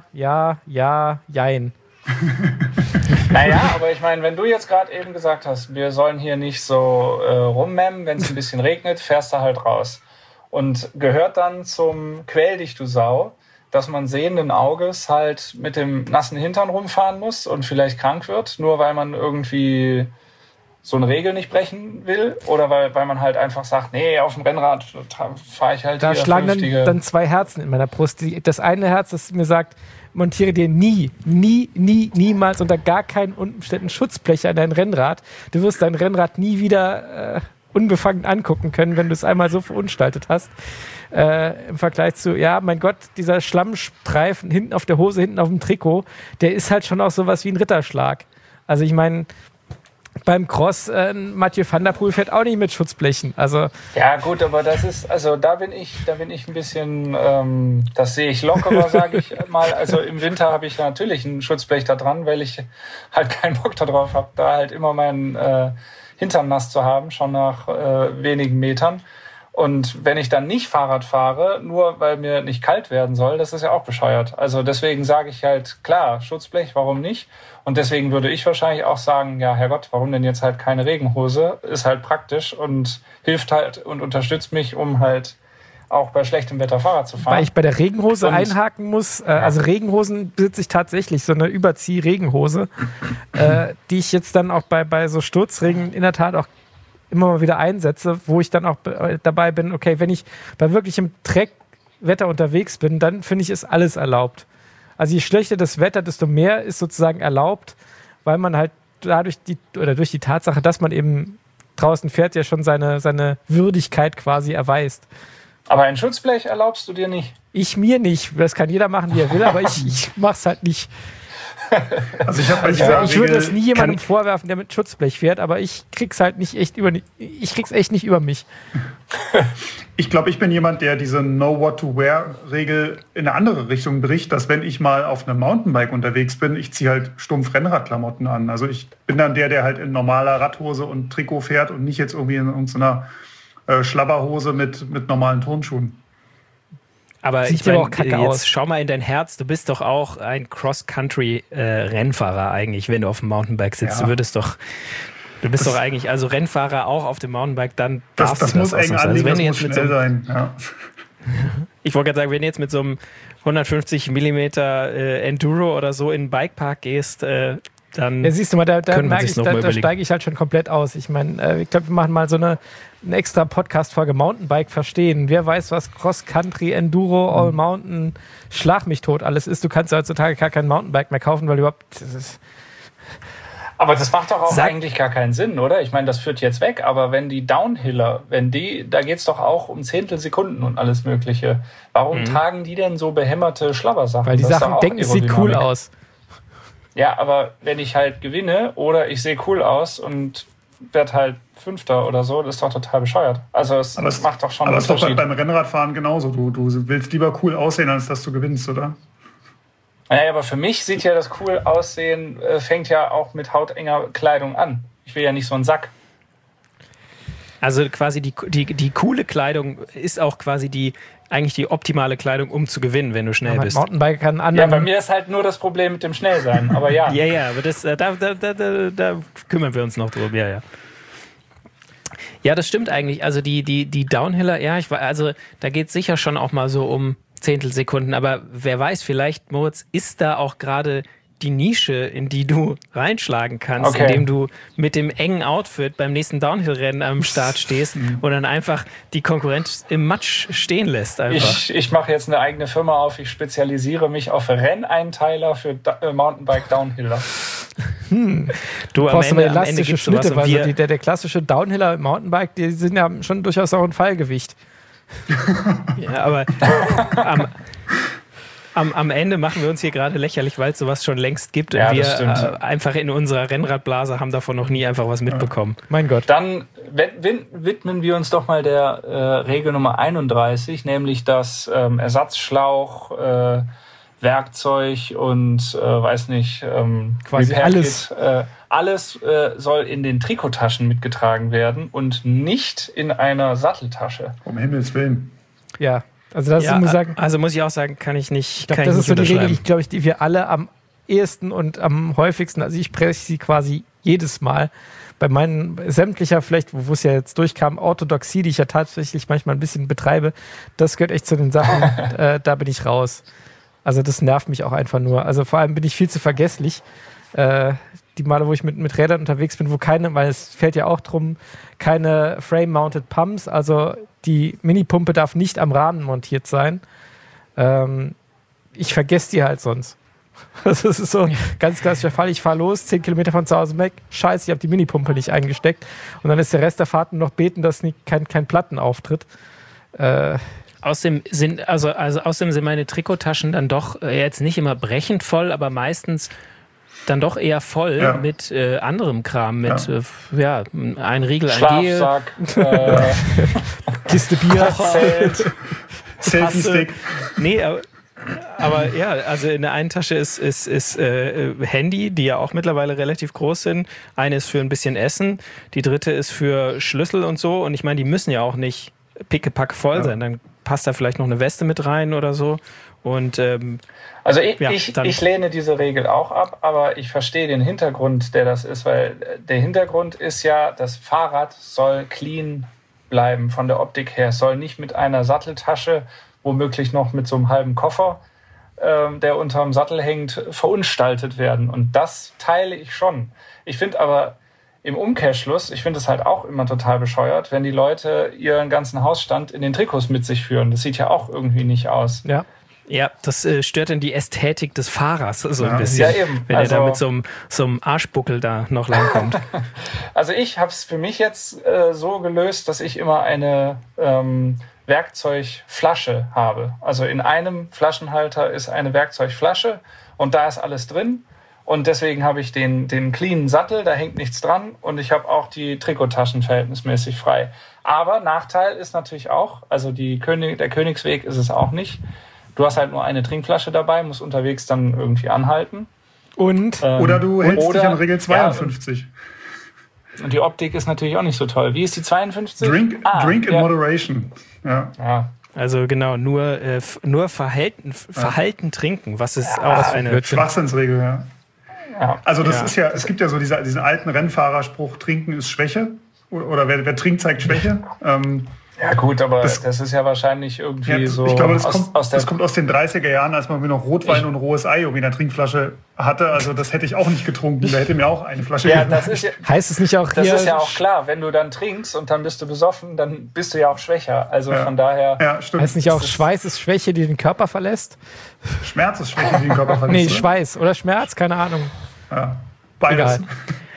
Naja, aber ich meine, wenn du jetzt gerade eben gesagt hast, wir sollen hier nicht so rummemmen, wenn es ein bisschen regnet, fährst du halt raus. Und gehört dann zum Quäl dich, du Sau, dass man sehenden Auges halt mit dem nassen Hintern rumfahren muss und vielleicht krank wird, nur weil man irgendwie so eine Regel nicht brechen will oder weil man halt einfach sagt, nee, auf dem Rennrad fahre ich halt da schlagen dann 2 Herzen in meiner Brust. Das eine Herz, das mir sagt, montiere dir niemals unter gar keinen Umständen Schutzbleche an dein Rennrad. Du wirst dein Rennrad nie wieder unbefangen angucken können, wenn du es einmal so verunstaltet hast. Im Vergleich zu, ja, mein Gott, dieser Schlammstreifen hinten auf der Hose, hinten auf dem Trikot, der ist halt schon auch sowas wie ein Ritterschlag. Also ich meine, beim Cross, Mathieu van der Poel fährt auch nicht mit Schutzblechen. Also ja gut, aber das ist, also da bin ich ein bisschen, das sehe ich lockerer, sage ich mal. Also im Winter habe ich natürlich ein Schutzblech da dran, weil ich halt keinen Bock darauf habe, da halt immer meinen Hintern nass zu haben, schon nach wenigen Metern. Und wenn ich dann nicht Fahrrad fahre, nur weil mir nicht kalt werden soll, das ist ja auch bescheuert. Also deswegen sage ich halt, klar, Schutzblech, warum nicht? Und deswegen würde ich wahrscheinlich auch sagen, ja, Herrgott, warum denn jetzt halt keine Regenhose? Ist halt praktisch und hilft halt und unterstützt mich, um halt auch bei schlechtem Wetter Fahrrad zu fahren. Weil ich bei der Regenhose einhaken muss, also Regenhosen besitze ich tatsächlich, so eine Überzieh-Regenhose, die ich jetzt dann auch bei so Sturzregen in der Tat auch immer mal wieder einsetze, wo ich dann auch dabei bin, okay, wenn ich bei wirklichem Dreckwetter unterwegs bin, dann finde ich, ist alles erlaubt. Also je schlechter das Wetter, desto mehr ist sozusagen erlaubt, weil man halt durch die Tatsache, dass man eben draußen fährt, ja schon seine Würdigkeit quasi erweist. Aber ein Schutzblech erlaubst du dir nicht? Ich mir nicht. Das kann jeder machen, wie er will, aber ich mach's halt nicht. Also ich würde es nie jemandem vorwerfen, der mit Schutzblech fährt, aber ich krieg's halt nicht echt echt nicht über mich. Ich glaube, ich bin jemand, der diese Know-What-to-Wear-Regel in eine andere Richtung bricht, dass wenn ich mal auf einem Mountainbike unterwegs bin, ich ziehe halt stumpf Rennradklamotten an. Also ich bin dann der halt in normaler Radhose und Trikot fährt und nicht jetzt irgendwie in irgendeiner Schlabberhose mit normalen Turnschuhen. Aber ich meine, jetzt schau mal in dein Herz, du bist doch auch ein Cross-Country-Rennfahrer eigentlich, wenn du auf dem Mountainbike sitzt. Ja. Du bist doch eigentlich, also Rennfahrer auch auf dem Mountainbike, dann darfst du das muss eng anliegen, also das muss schnell sein. Ja. Ich wollte gerade sagen, wenn du jetzt mit so einem 150 mm Enduro oder so in den Bikepark gehst, dann ja, siehst du mal, da steige ich halt schon komplett aus. Ich meine, ich glaube, wir machen mal so eine extra Podcast-Folge Mountainbike verstehen. Wer weiß, was Cross-Country, Enduro, All-Mountain, Schlag mich tot alles ist. Du kannst ja heutzutage gar kein Mountainbike mehr kaufen, weil überhaupt... Aber das macht doch auch eigentlich gar keinen Sinn, oder? Ich meine, das führt jetzt weg, aber wenn die Downhiller, da geht's doch auch um Zehntelsekunden und alles Mögliche. Warum tragen die denn so behämmerte Schlabbersachen? Weil die Sachen denken, es sieht cool aus. Ja, aber wenn ich halt gewinne oder ich sehe cool aus und werde halt Fünfter oder so, das ist doch total bescheuert. Also es macht doch schon einen Unterschied. Aber es ist doch beim Rennradfahren genauso. Du willst lieber cool aussehen, als dass du gewinnst, oder? Naja, aber für mich sieht ja das cool aussehen, fängt ja auch mit hautenger Kleidung an. Ich will ja nicht so einen Sack. Also quasi die coole Kleidung ist auch quasi eigentlich die optimale Kleidung, um zu gewinnen, wenn du schnell bist. Mountainbike kann Ja, bei mir ist halt nur das Problem mit dem Schnellsein, aber ja. Ja, aber das, da kümmern wir uns noch drüber, ja. Ja, das stimmt eigentlich. Also die Downhiller, ja, da geht es sicher schon auch mal so um Zehntelsekunden, aber wer weiß, vielleicht, Moritz, ist da auch gerade die Nische, in die du reinschlagen kannst, indem du mit dem engen Outfit beim nächsten Downhill-Rennen am Start stehst und dann einfach die Konkurrenz im Matsch stehen lässt. Ich mache jetzt eine eigene Firma auf, ich spezialisiere mich auf Renneinteiler für Mountainbike-Downhiller. Du brauchst aber elastische Schnitte, weil der klassische Downhiller im Mountainbike, die sind ja schon durchaus auch ein Fallgewicht. Ja, aber am Ende machen wir uns hier gerade lächerlich, weil es sowas schon längst gibt. Ja, und wir einfach in unserer Rennradblase haben davon noch nie einfach was mitbekommen. Mein Gott. Dann widmen wir uns doch mal der Regel Nummer 31, nämlich das Ersatzschlauch, Werkzeug und quasi alles. Alles soll in den Trikottaschen mitgetragen werden und nicht in einer Satteltasche. Um Himmels Willen. Ja, also das muss ich sagen. Also muss ich auch sagen, kann ich nicht. Ich glaube, das ist so die Regel, die wir alle am ehesten und am häufigsten, also ich spreche sie quasi jedes Mal. Bei meinen sämtlicher, vielleicht, wo es ja jetzt durchkam, Orthodoxie, die ich ja tatsächlich manchmal ein bisschen betreibe, das gehört echt zu den Sachen, da bin ich raus. Also das nervt mich auch einfach nur. Also vor allem bin ich viel zu vergesslich. Die Male, wo ich mit Rädern unterwegs bin, weil es fällt ja auch drum, keine Frame-Mounted Pumps, also die Mini-Pumpe darf nicht am Rahmen montiert sein. Ich vergesse die halt sonst. Das ist so ein ganz klassischer Fall. Ich fahre los, 10 Kilometer von zu Hause weg, scheiße, ich habe die Mini-Pumpe nicht eingesteckt. Und dann ist der Rest der Fahrt nur noch beten, dass kein Platten auftritt. Außerdem sind meine Trikottaschen dann doch jetzt nicht immer brechend voll, aber meistens dann doch eher voll mit anderem Kram, mit ein Riegel, ein Gel. Schlafsack, Kiste Bier, Selfie-Stick. Nee, aber ja, also in der einen Tasche ist Handy, die ja auch mittlerweile relativ groß sind. Eine ist für ein bisschen Essen, die dritte ist für Schlüssel und so. Und ich meine, die müssen ja auch nicht pickepack voll sein. Dann passt da vielleicht noch eine Weste mit rein oder so. Und also ich lehne diese Regel auch ab, aber ich verstehe den Hintergrund, der das ist, weil der Hintergrund ist ja, das Fahrrad soll clean bleiben von der Optik her. Es soll nicht mit einer Satteltasche, womöglich noch mit so einem halben Koffer, der unterm Sattel hängt, verunstaltet werden. Und das teile ich schon. Ich finde aber im Umkehrschluss, ich finde es halt auch immer total bescheuert, wenn die Leute ihren ganzen Hausstand in den Trikots mit sich führen. Das sieht ja auch irgendwie nicht aus. Ja, das stört dann die Ästhetik des Fahrers so ein bisschen, wenn er da mit so einem Arschbuckel da noch langkommt. Also ich habe es für mich jetzt so gelöst, dass ich immer eine Werkzeugflasche habe. Also in einem Flaschenhalter ist eine Werkzeugflasche und da ist alles drin. Und deswegen habe ich den cleanen Sattel, da hängt nichts dran und ich habe auch die Trikottaschen verhältnismäßig frei. Aber Nachteil ist natürlich auch, also der Königsweg ist es auch nicht. Du hast halt nur eine Trinkflasche dabei, musst unterwegs dann irgendwie anhalten. Oder du hältst dich an Regel 52. Und die Optik ist natürlich auch nicht so toll. Wie ist die 52? Drink in moderation. Ja. Also genau, nur Verhalten trinken, was ist auch eine Schwachsinnsregel, ja. Also das ist ja, es gibt ja so diesen alten Rennfahrerspruch, Trinken ist Schwäche. Oder wer trinkt, zeigt Schwäche. Ja gut, aber das ist ja wahrscheinlich irgendwie so. Ich glaube, das kommt aus den 30er Jahren, als man noch Rotwein und rohes Ei irgendwie in der Trinkflasche hatte. Also das hätte ich auch nicht getrunken. Da hätte mir auch eine Flasche gegeben. Das ist ja, heißt es nicht auch das ist ja auch klar, wenn du dann trinkst und dann bist du besoffen, dann bist du ja auch schwächer. Also von daher. Ja, stimmt. Heißt nicht auch, Schweiß ist Schwäche, die den Körper verlässt? Schmerz ist Schwäche, die den Körper verlässt. Nee, Schweiß oder Schmerz, keine Ahnung. Ja, beides.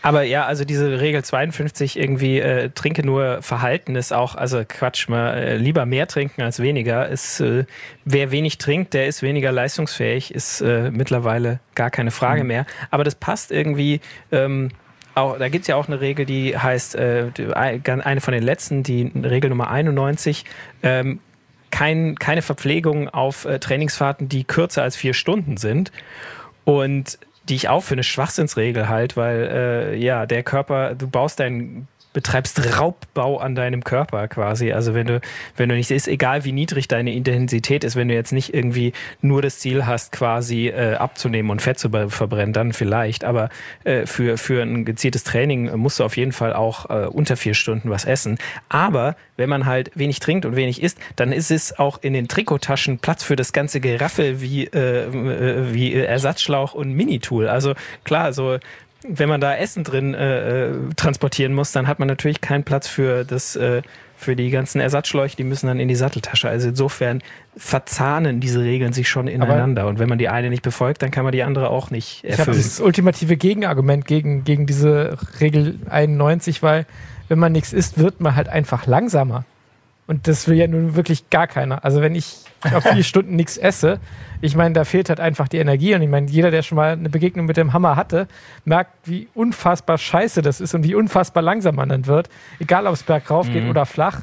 Aber ja, also diese Regel 52 irgendwie trinke nur Verhalten ist auch, also Quatsch, mal lieber mehr trinken als weniger. Wer wenig trinkt, der ist weniger leistungsfähig, ist mittlerweile gar keine Frage mehr. Aber das passt irgendwie, da gibt es ja auch eine Regel, die heißt, eine von den letzten, die Regel Nummer 91, keine Verpflegung auf Trainingsfahrten, die kürzer als 4 Stunden sind. Und die ich auch für eine Schwachsinnsregel halt, weil der Körper, betreibst Raubbau an deinem Körper quasi. Also wenn du nicht, ist egal wie niedrig deine Intensität ist, wenn du jetzt nicht irgendwie nur das Ziel hast, quasi abzunehmen und Fett zu verbrennen, dann vielleicht. Aber für ein gezieltes Training musst du auf jeden Fall auch unter 4 Stunden was essen. Aber wenn man halt wenig trinkt und wenig isst, dann ist es auch in den Trikottaschen Platz für das ganze Geraffel wie Ersatzschlauch und Minitool. Also klar, so wenn man da Essen drin transportieren muss, dann hat man natürlich keinen Platz für die ganzen Ersatzschläuche, die müssen dann in die Satteltasche. Also insofern verzahnen diese Regeln sich schon ineinander. Aber und wenn man die eine nicht befolgt, dann kann man die andere auch nicht erfüllen. Ich habe das ultimative Gegenargument gegen diese Regel 91, weil wenn man nichts isst, wird man halt einfach langsamer. Und das will ja nun wirklich gar keiner. Also wenn ich auf 4 Stunden nichts esse, ich meine, da fehlt halt einfach die Energie. Und ich meine, jeder, der schon mal eine Begegnung mit dem Hammer hatte, merkt, wie unfassbar scheiße das ist und wie unfassbar langsam man dann wird. Egal, ob es bergauf geht oder flach.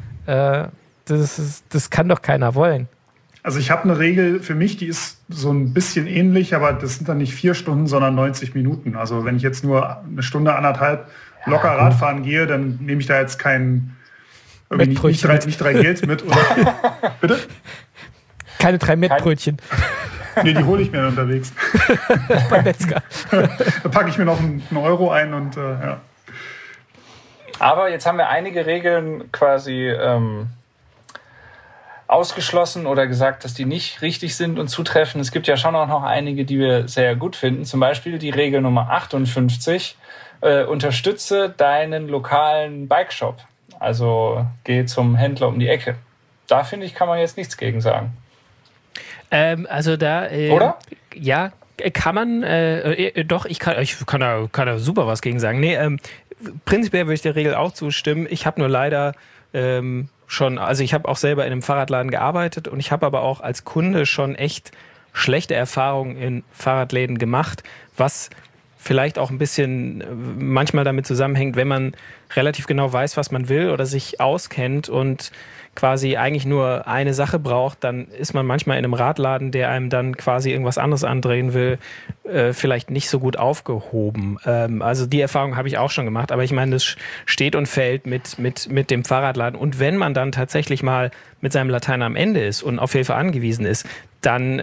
Das kann doch keiner wollen. Also ich habe eine Regel für mich, die ist so ein bisschen ähnlich, aber das sind dann nicht 4 Stunden, sondern 90 Minuten. Also wenn ich jetzt nur eine Stunde, 1,5 locker Radfahren gehe, dann nehme ich da jetzt nicht 3 Gels mit. Oder, bitte? Keine 3 Mettbrötchen. Nee, die hole ich mir unterwegs. Beim Metzger. Da packe ich mir noch einen Euro ein und ja. Aber jetzt haben wir einige Regeln quasi ausgeschlossen oder gesagt, dass die nicht richtig sind und zutreffen. Es gibt ja schon auch noch einige, die wir sehr gut finden. Zum Beispiel die Regel Nummer 58. Unterstütze deinen lokalen Bikeshop. Also geh zum Händler um die Ecke. Da finde ich, kann man jetzt nichts gegen sagen. Also da... Oder? Ja, kann man... doch, ich kann da super was gegen sagen. Nee, prinzipiell würde ich der Regel auch zustimmen. Ich habe nur leider ich habe auch selber in einem Fahrradladen gearbeitet und ich habe aber auch als Kunde schon echt schlechte Erfahrungen in Fahrradläden gemacht, was vielleicht auch ein bisschen manchmal damit zusammenhängt, wenn man relativ genau weiß, was man will oder sich auskennt und quasi eigentlich nur eine Sache braucht, dann ist man manchmal in einem Radladen, der einem dann quasi irgendwas anderes andrehen will, vielleicht nicht so gut aufgehoben. Also die Erfahrung habe ich auch schon gemacht, aber ich meine, das steht und fällt mit dem Fahrradladen. Und wenn man dann tatsächlich mal mit seinem Latein am Ende ist und auf Hilfe angewiesen ist, dann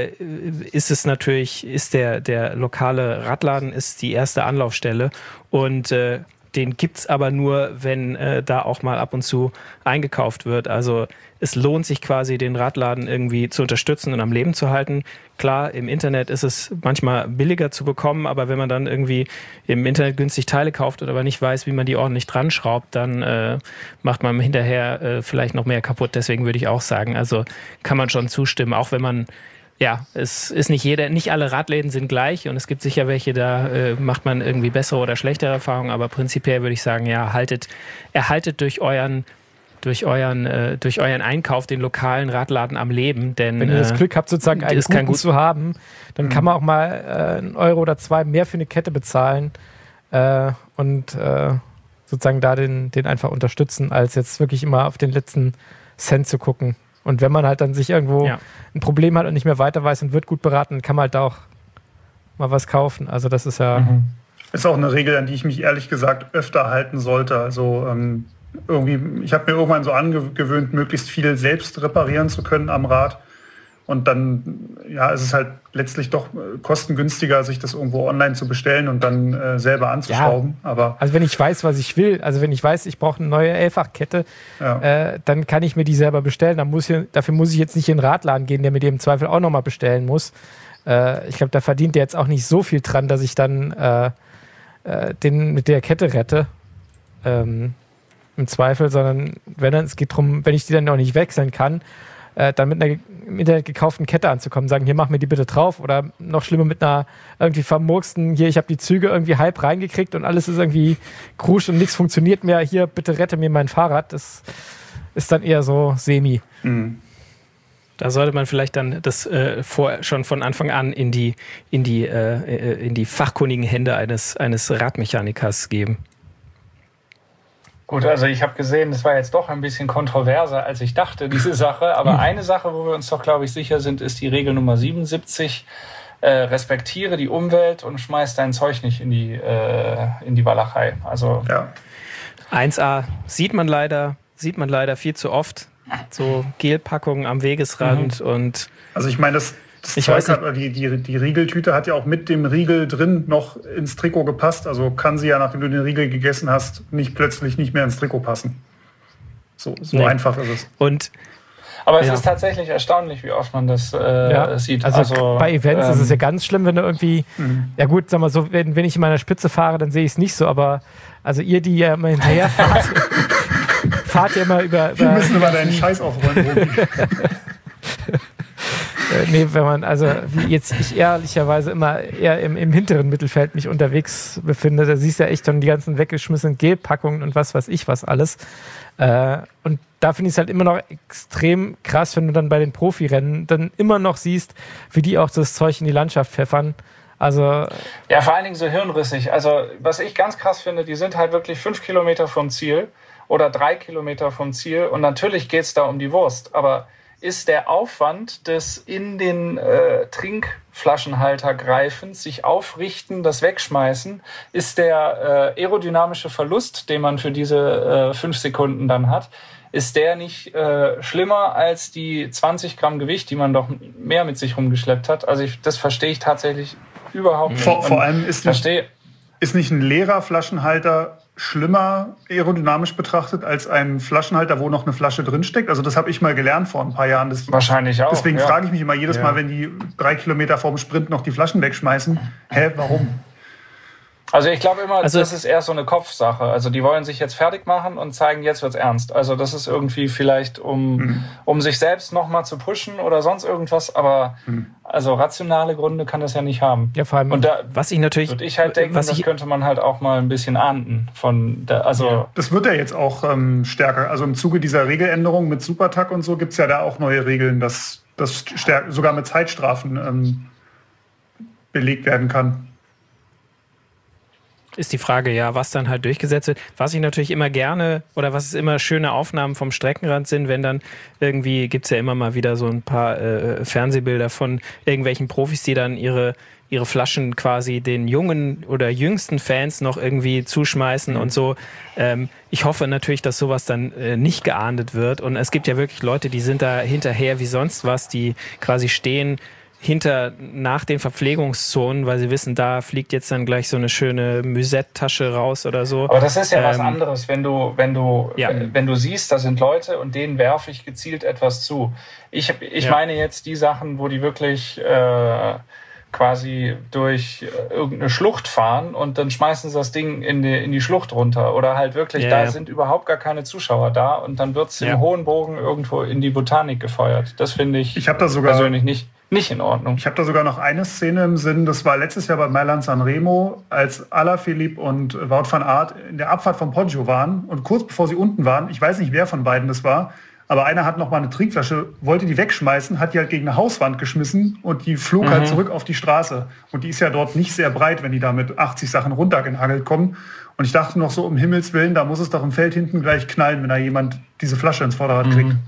ist der lokale Radladen ist die erste Anlaufstelle und den gibt's aber nur, wenn da auch mal ab und zu eingekauft wird. Also es lohnt sich quasi, den Radladen irgendwie zu unterstützen und am Leben zu halten. Klar, im Internet ist es manchmal billiger zu bekommen, aber wenn man dann irgendwie im Internet günstig Teile kauft oder aber nicht weiß, wie man die ordentlich dran schraubt, dann macht man hinterher vielleicht noch mehr kaputt. Deswegen würde ich auch sagen, also kann man schon zustimmen, auch wenn man es ist nicht alle Radläden sind gleich und es gibt sicher welche, da macht man irgendwie bessere oder schlechtere Erfahrungen, aber prinzipiell würde ich sagen, ja, erhaltet durch euren Einkauf den lokalen Radladen am Leben, denn wenn ihr das Glück habt, sozusagen einen guten zu haben, dann kann man auch mal 1 Euro oder 2 mehr für eine Kette bezahlen und sozusagen da den einfach unterstützen, als jetzt wirklich immer auf den letzten Cent zu gucken. Und wenn man halt dann sich irgendwo ein Problem hat und nicht mehr weiter weiß und wird gut beraten, dann kann man halt da auch mal was kaufen. Also das ist ja... Ist auch eine Regel, an die ich mich ehrlich gesagt öfter halten sollte. Also ich habe mir irgendwann so angewöhnt, möglichst viel selbst reparieren zu können am Rad. Und dann ist es halt letztlich doch kostengünstiger, sich das irgendwo online zu bestellen und dann selber anzuschrauben. Ja, aber also wenn ich weiß, was ich will, also wenn ich weiß, ich brauche eine neue L-Fach-Kette, dann kann ich mir die selber bestellen. Dafür muss ich jetzt nicht in den Radladen gehen, der mir die im Zweifel auch nochmal bestellen muss. Ich glaube, da verdient der jetzt auch nicht so viel dran, dass ich dann den mit der Kette rette. Im Zweifel, sondern es geht darum, wenn ich die dann auch nicht wechseln kann, dann mit einer im Internet gekauften Kette anzukommen, sagen, hier, mach mir die bitte drauf, oder noch schlimmer mit einer irgendwie vermurksten, hier, ich habe die Züge irgendwie halb reingekriegt und alles ist irgendwie kruscht und nichts funktioniert mehr, hier, bitte rette mir mein Fahrrad. Das ist dann eher so semi. Mhm. Da sollte man vielleicht dann das schon von Anfang an in die fachkundigen Hände eines Radmechanikers geben. Gut, also ich habe gesehen, das war jetzt doch ein bisschen kontroverser, als ich dachte, diese Sache. Aber eine Sache, wo wir uns doch, glaube ich, sicher sind, ist die Regel Nummer 77. Respektiere die Umwelt und schmeiß dein Zeug nicht in die Walachei. Also ja. 1A sieht man leider viel zu oft. So Gelpackungen am Wegesrand und... Also ich meine, das Zeug hat, die Riegeltüte hat ja auch mit dem Riegel drin noch ins Trikot gepasst. Also kann sie ja, nachdem du den Riegel gegessen hast, nicht plötzlich nicht mehr ins Trikot passen. So einfach ist es. Aber es ist tatsächlich erstaunlich, wie oft man das sieht. Also bei Events ist es ja ganz schlimm, wenn du irgendwie, ja gut, sag mal so, wenn ich in meiner Spitze fahre, dann sehe ich es nicht so, aber also ihr, die ja immer hinterher fahrt ja immer über... Wir müssen immer deinen Scheiß aufräumen. Nee, wenn man, also wie jetzt ich ehrlicherweise immer eher im hinteren Mittelfeld mich unterwegs befinde, da siehst du ja echt schon die ganzen weggeschmissenen Gelpackungen und was weiß ich was alles. Und da finde ich es halt immer noch extrem krass, wenn du dann bei den Profirennen dann immer noch siehst, wie die auch das Zeug in die Landschaft pfeffern. Also ja, vor allen Dingen so hirnrissig. Also was ich ganz krass finde, die sind halt wirklich 5 Kilometer vom Ziel oder 3 Kilometer vom Ziel und natürlich geht es da um die Wurst, aber ist der Aufwand des in den Trinkflaschenhalter greifens, sich aufrichten, das wegschmeißen, ist der aerodynamische Verlust, den man für diese 5 Sekunden dann hat, ist der nicht schlimmer als die 20 Gramm Gewicht, die man doch mehr mit sich rumgeschleppt hat? Also das verstehe ich tatsächlich überhaupt nicht. Vor allem ist nicht ein leerer Flaschenhalter schlimmer aerodynamisch betrachtet als ein Flaschenhalter, wo noch eine Flasche drinsteckt. Also das habe ich mal gelernt vor ein paar Jahren. Wahrscheinlich auch. Deswegen frage ich mich immer jedes Mal, wenn die 3 Kilometer vorm Sprint noch die Flaschen wegschmeißen, warum? Also ich glaube immer, das ist eher so eine Kopfsache. Also die wollen sich jetzt fertig machen und zeigen, jetzt wird's ernst. Also das ist irgendwie vielleicht, um sich selbst nochmal zu pushen oder sonst irgendwas. Aber also rationale Gründe kann das ja nicht haben. Ja, vor allem, und da was ich natürlich, würde ich halt denken, das könnte man halt auch mal ein bisschen ahnden. Das wird ja jetzt auch stärker. Also im Zuge dieser Regeländerung mit Supertag und so gibt's ja da auch neue Regeln, dass das sogar mit Zeitstrafen belegt werden kann. Ist die Frage, ja, was dann halt durchgesetzt wird. Was ich natürlich immer gerne, oder was immer schöne Aufnahmen vom Streckenrand sind, wenn dann irgendwie, gibt's ja immer mal wieder so ein paar Fernsehbilder von irgendwelchen Profis, die dann ihre Flaschen quasi den jungen oder jüngsten Fans noch irgendwie zuschmeißen und so. Ich hoffe natürlich, dass sowas dann nicht geahndet wird. Und es gibt ja wirklich Leute, die sind da hinterher wie sonst was, die quasi stehen nach den Verpflegungszonen, weil sie wissen, da fliegt jetzt dann gleich so eine schöne Musette-Tasche raus oder so. Aber das ist ja was anderes, wenn du siehst, da sind Leute und denen werfe ich gezielt etwas zu. Ich meine jetzt die Sachen, wo die wirklich quasi durch irgendeine Schlucht fahren und dann schmeißen sie das Ding in die Schlucht runter. Oder halt wirklich, sind überhaupt gar keine Zuschauer da und dann wird es im hohen Bogen irgendwo in die Botanik gefeuert. Das finde ich persönlich nicht in Ordnung. Ich habe da sogar noch eine Szene im Sinn, das war letztes Jahr bei Mailand Sanremo, als Alaphilippe und Wout van Aert in der Abfahrt von Poggio waren und kurz bevor sie unten waren, ich weiß nicht, wer von beiden das war, aber einer hat noch mal eine Trinkflasche, wollte die wegschmeißen, hat die halt gegen eine Hauswand geschmissen und die flog halt zurück auf die Straße. Und die ist ja dort nicht sehr breit, wenn die da mit 80 Sachen runtergenagelt kommen. Und ich dachte noch so, um Himmels Willen, da muss es doch im Feld hinten gleich knallen, wenn da jemand diese Flasche ins Vorderrad kriegt.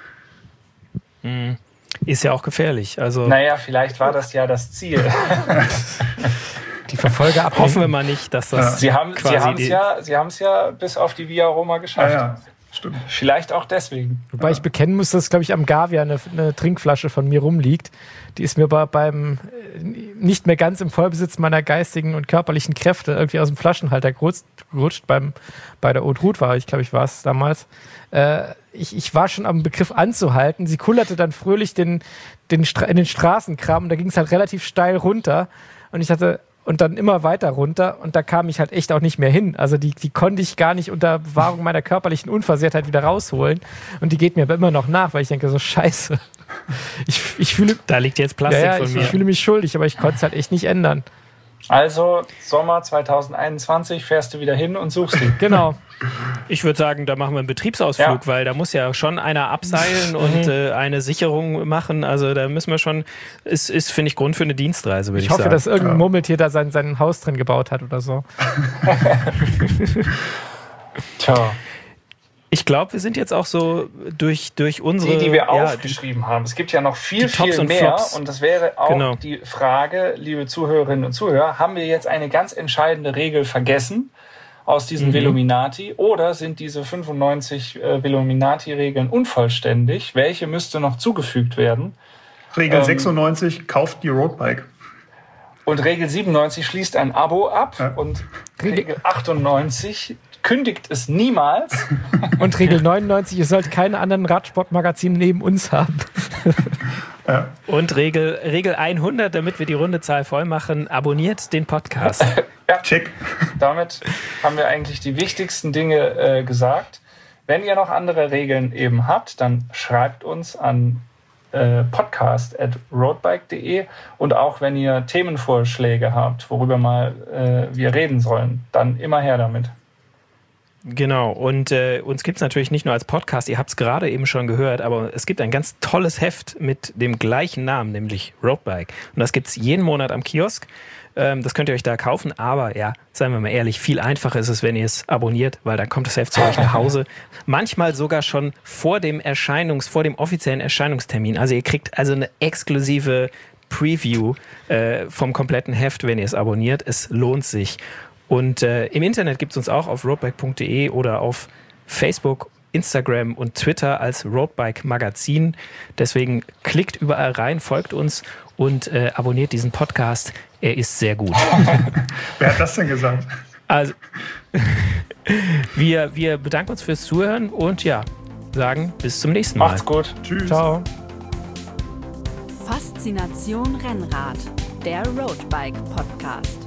Ist ja auch gefährlich. Also naja, vielleicht war das ja das Ziel. Die Verfolger abhängen. Hoffen wir mal nicht, dass das Sie haben es ja bis auf die Via Roma geschafft. Ja. Stimmt. Vielleicht auch deswegen. Wobei ich bekennen muss, dass, glaube ich, am Gavia eine Trinkflasche von mir rumliegt. Die ist mir beim nicht mehr ganz im Vollbesitz meiner geistigen und körperlichen Kräfte irgendwie aus dem Flaschenhalter gerutscht. Bei der Haute Route war ich es damals. Ich war schon am Begriff anzuhalten. Sie kullerte dann fröhlich in den Straßenkram und da ging es halt relativ steil runter. Und ich dachte, und dann immer weiter runter und da kam ich halt echt auch nicht mehr hin. Also die konnte ich gar nicht unter Wahrung meiner körperlichen Unversehrtheit wieder rausholen und die geht mir aber immer noch nach, weil ich denke so, scheiße. Ich fühle, da liegt jetzt Plastik von mir. Ich fühle mich schuldig, aber ich konnte es halt echt nicht ändern. Also Sommer 2021 fährst du wieder hin und suchst ihn. Genau. Ich würde sagen, da machen wir einen Betriebsausflug, weil da muss ja schon einer abseilen und eine Sicherung machen. Also da müssen wir schon, ist finde ich, Grund für eine Dienstreise, würde ich sagen. Ich hoffe, dass irgendein Murmeltier da sein Haus drin gebaut hat oder so. Tja. Ich glaube, wir sind jetzt auch so durch unsere... Die wir aufgeschrieben haben. Es gibt ja noch viel mehr. Und das wäre auch die Frage, liebe Zuhörerinnen und Zuhörer, haben wir jetzt eine ganz entscheidende Regel vergessen aus diesen Veluminati oder sind diese 95 Veluminati-Regeln unvollständig? Welche müsste noch zugefügt werden? Regel 96, kauft die Roadbike. Und Regel 97 schließt ein Abo ab. Ja. Und Regel 98 kündigt es niemals. Und Regel 99, ihr sollt keine anderen Radsportmagazine neben uns haben. Ja. Und Regel 100, damit wir die Rundezahl voll machen, abonniert den Podcast. Ja, check. Damit haben wir eigentlich die wichtigsten Dinge gesagt. Wenn ihr noch andere Regeln eben habt, dann schreibt uns an podcast@roadbike.de und auch wenn ihr Themenvorschläge habt, worüber mal wir reden sollen, dann immer her damit. Genau, und uns gibt es natürlich nicht nur als Podcast, ihr habt es gerade eben schon gehört, aber es gibt ein ganz tolles Heft mit dem gleichen Namen, nämlich Roadbike. Und das gibt es jeden Monat am Kiosk. Das könnt ihr euch da kaufen, aber ja, seien wir mal ehrlich, viel einfacher ist es, wenn ihr es abonniert, weil dann kommt das Heft zu euch nach Hause. Manchmal sogar schon vor dem offiziellen Erscheinungstermin. Also ihr kriegt also eine exklusive Preview vom kompletten Heft, wenn ihr es abonniert. Es lohnt sich. Und im Internet gibt es uns auch auf roadbike.de oder auf Facebook, Instagram und Twitter als Roadbike Magazin. Deswegen klickt überall rein, folgt uns und abonniert diesen Podcast. Er ist sehr gut. Wer hat das denn gesagt? Also, wir bedanken uns fürs Zuhören und ja, sagen bis zum nächsten Mal. Macht's gut. Tschüss. Ciao. Faszination Rennrad, der Roadbike Podcast.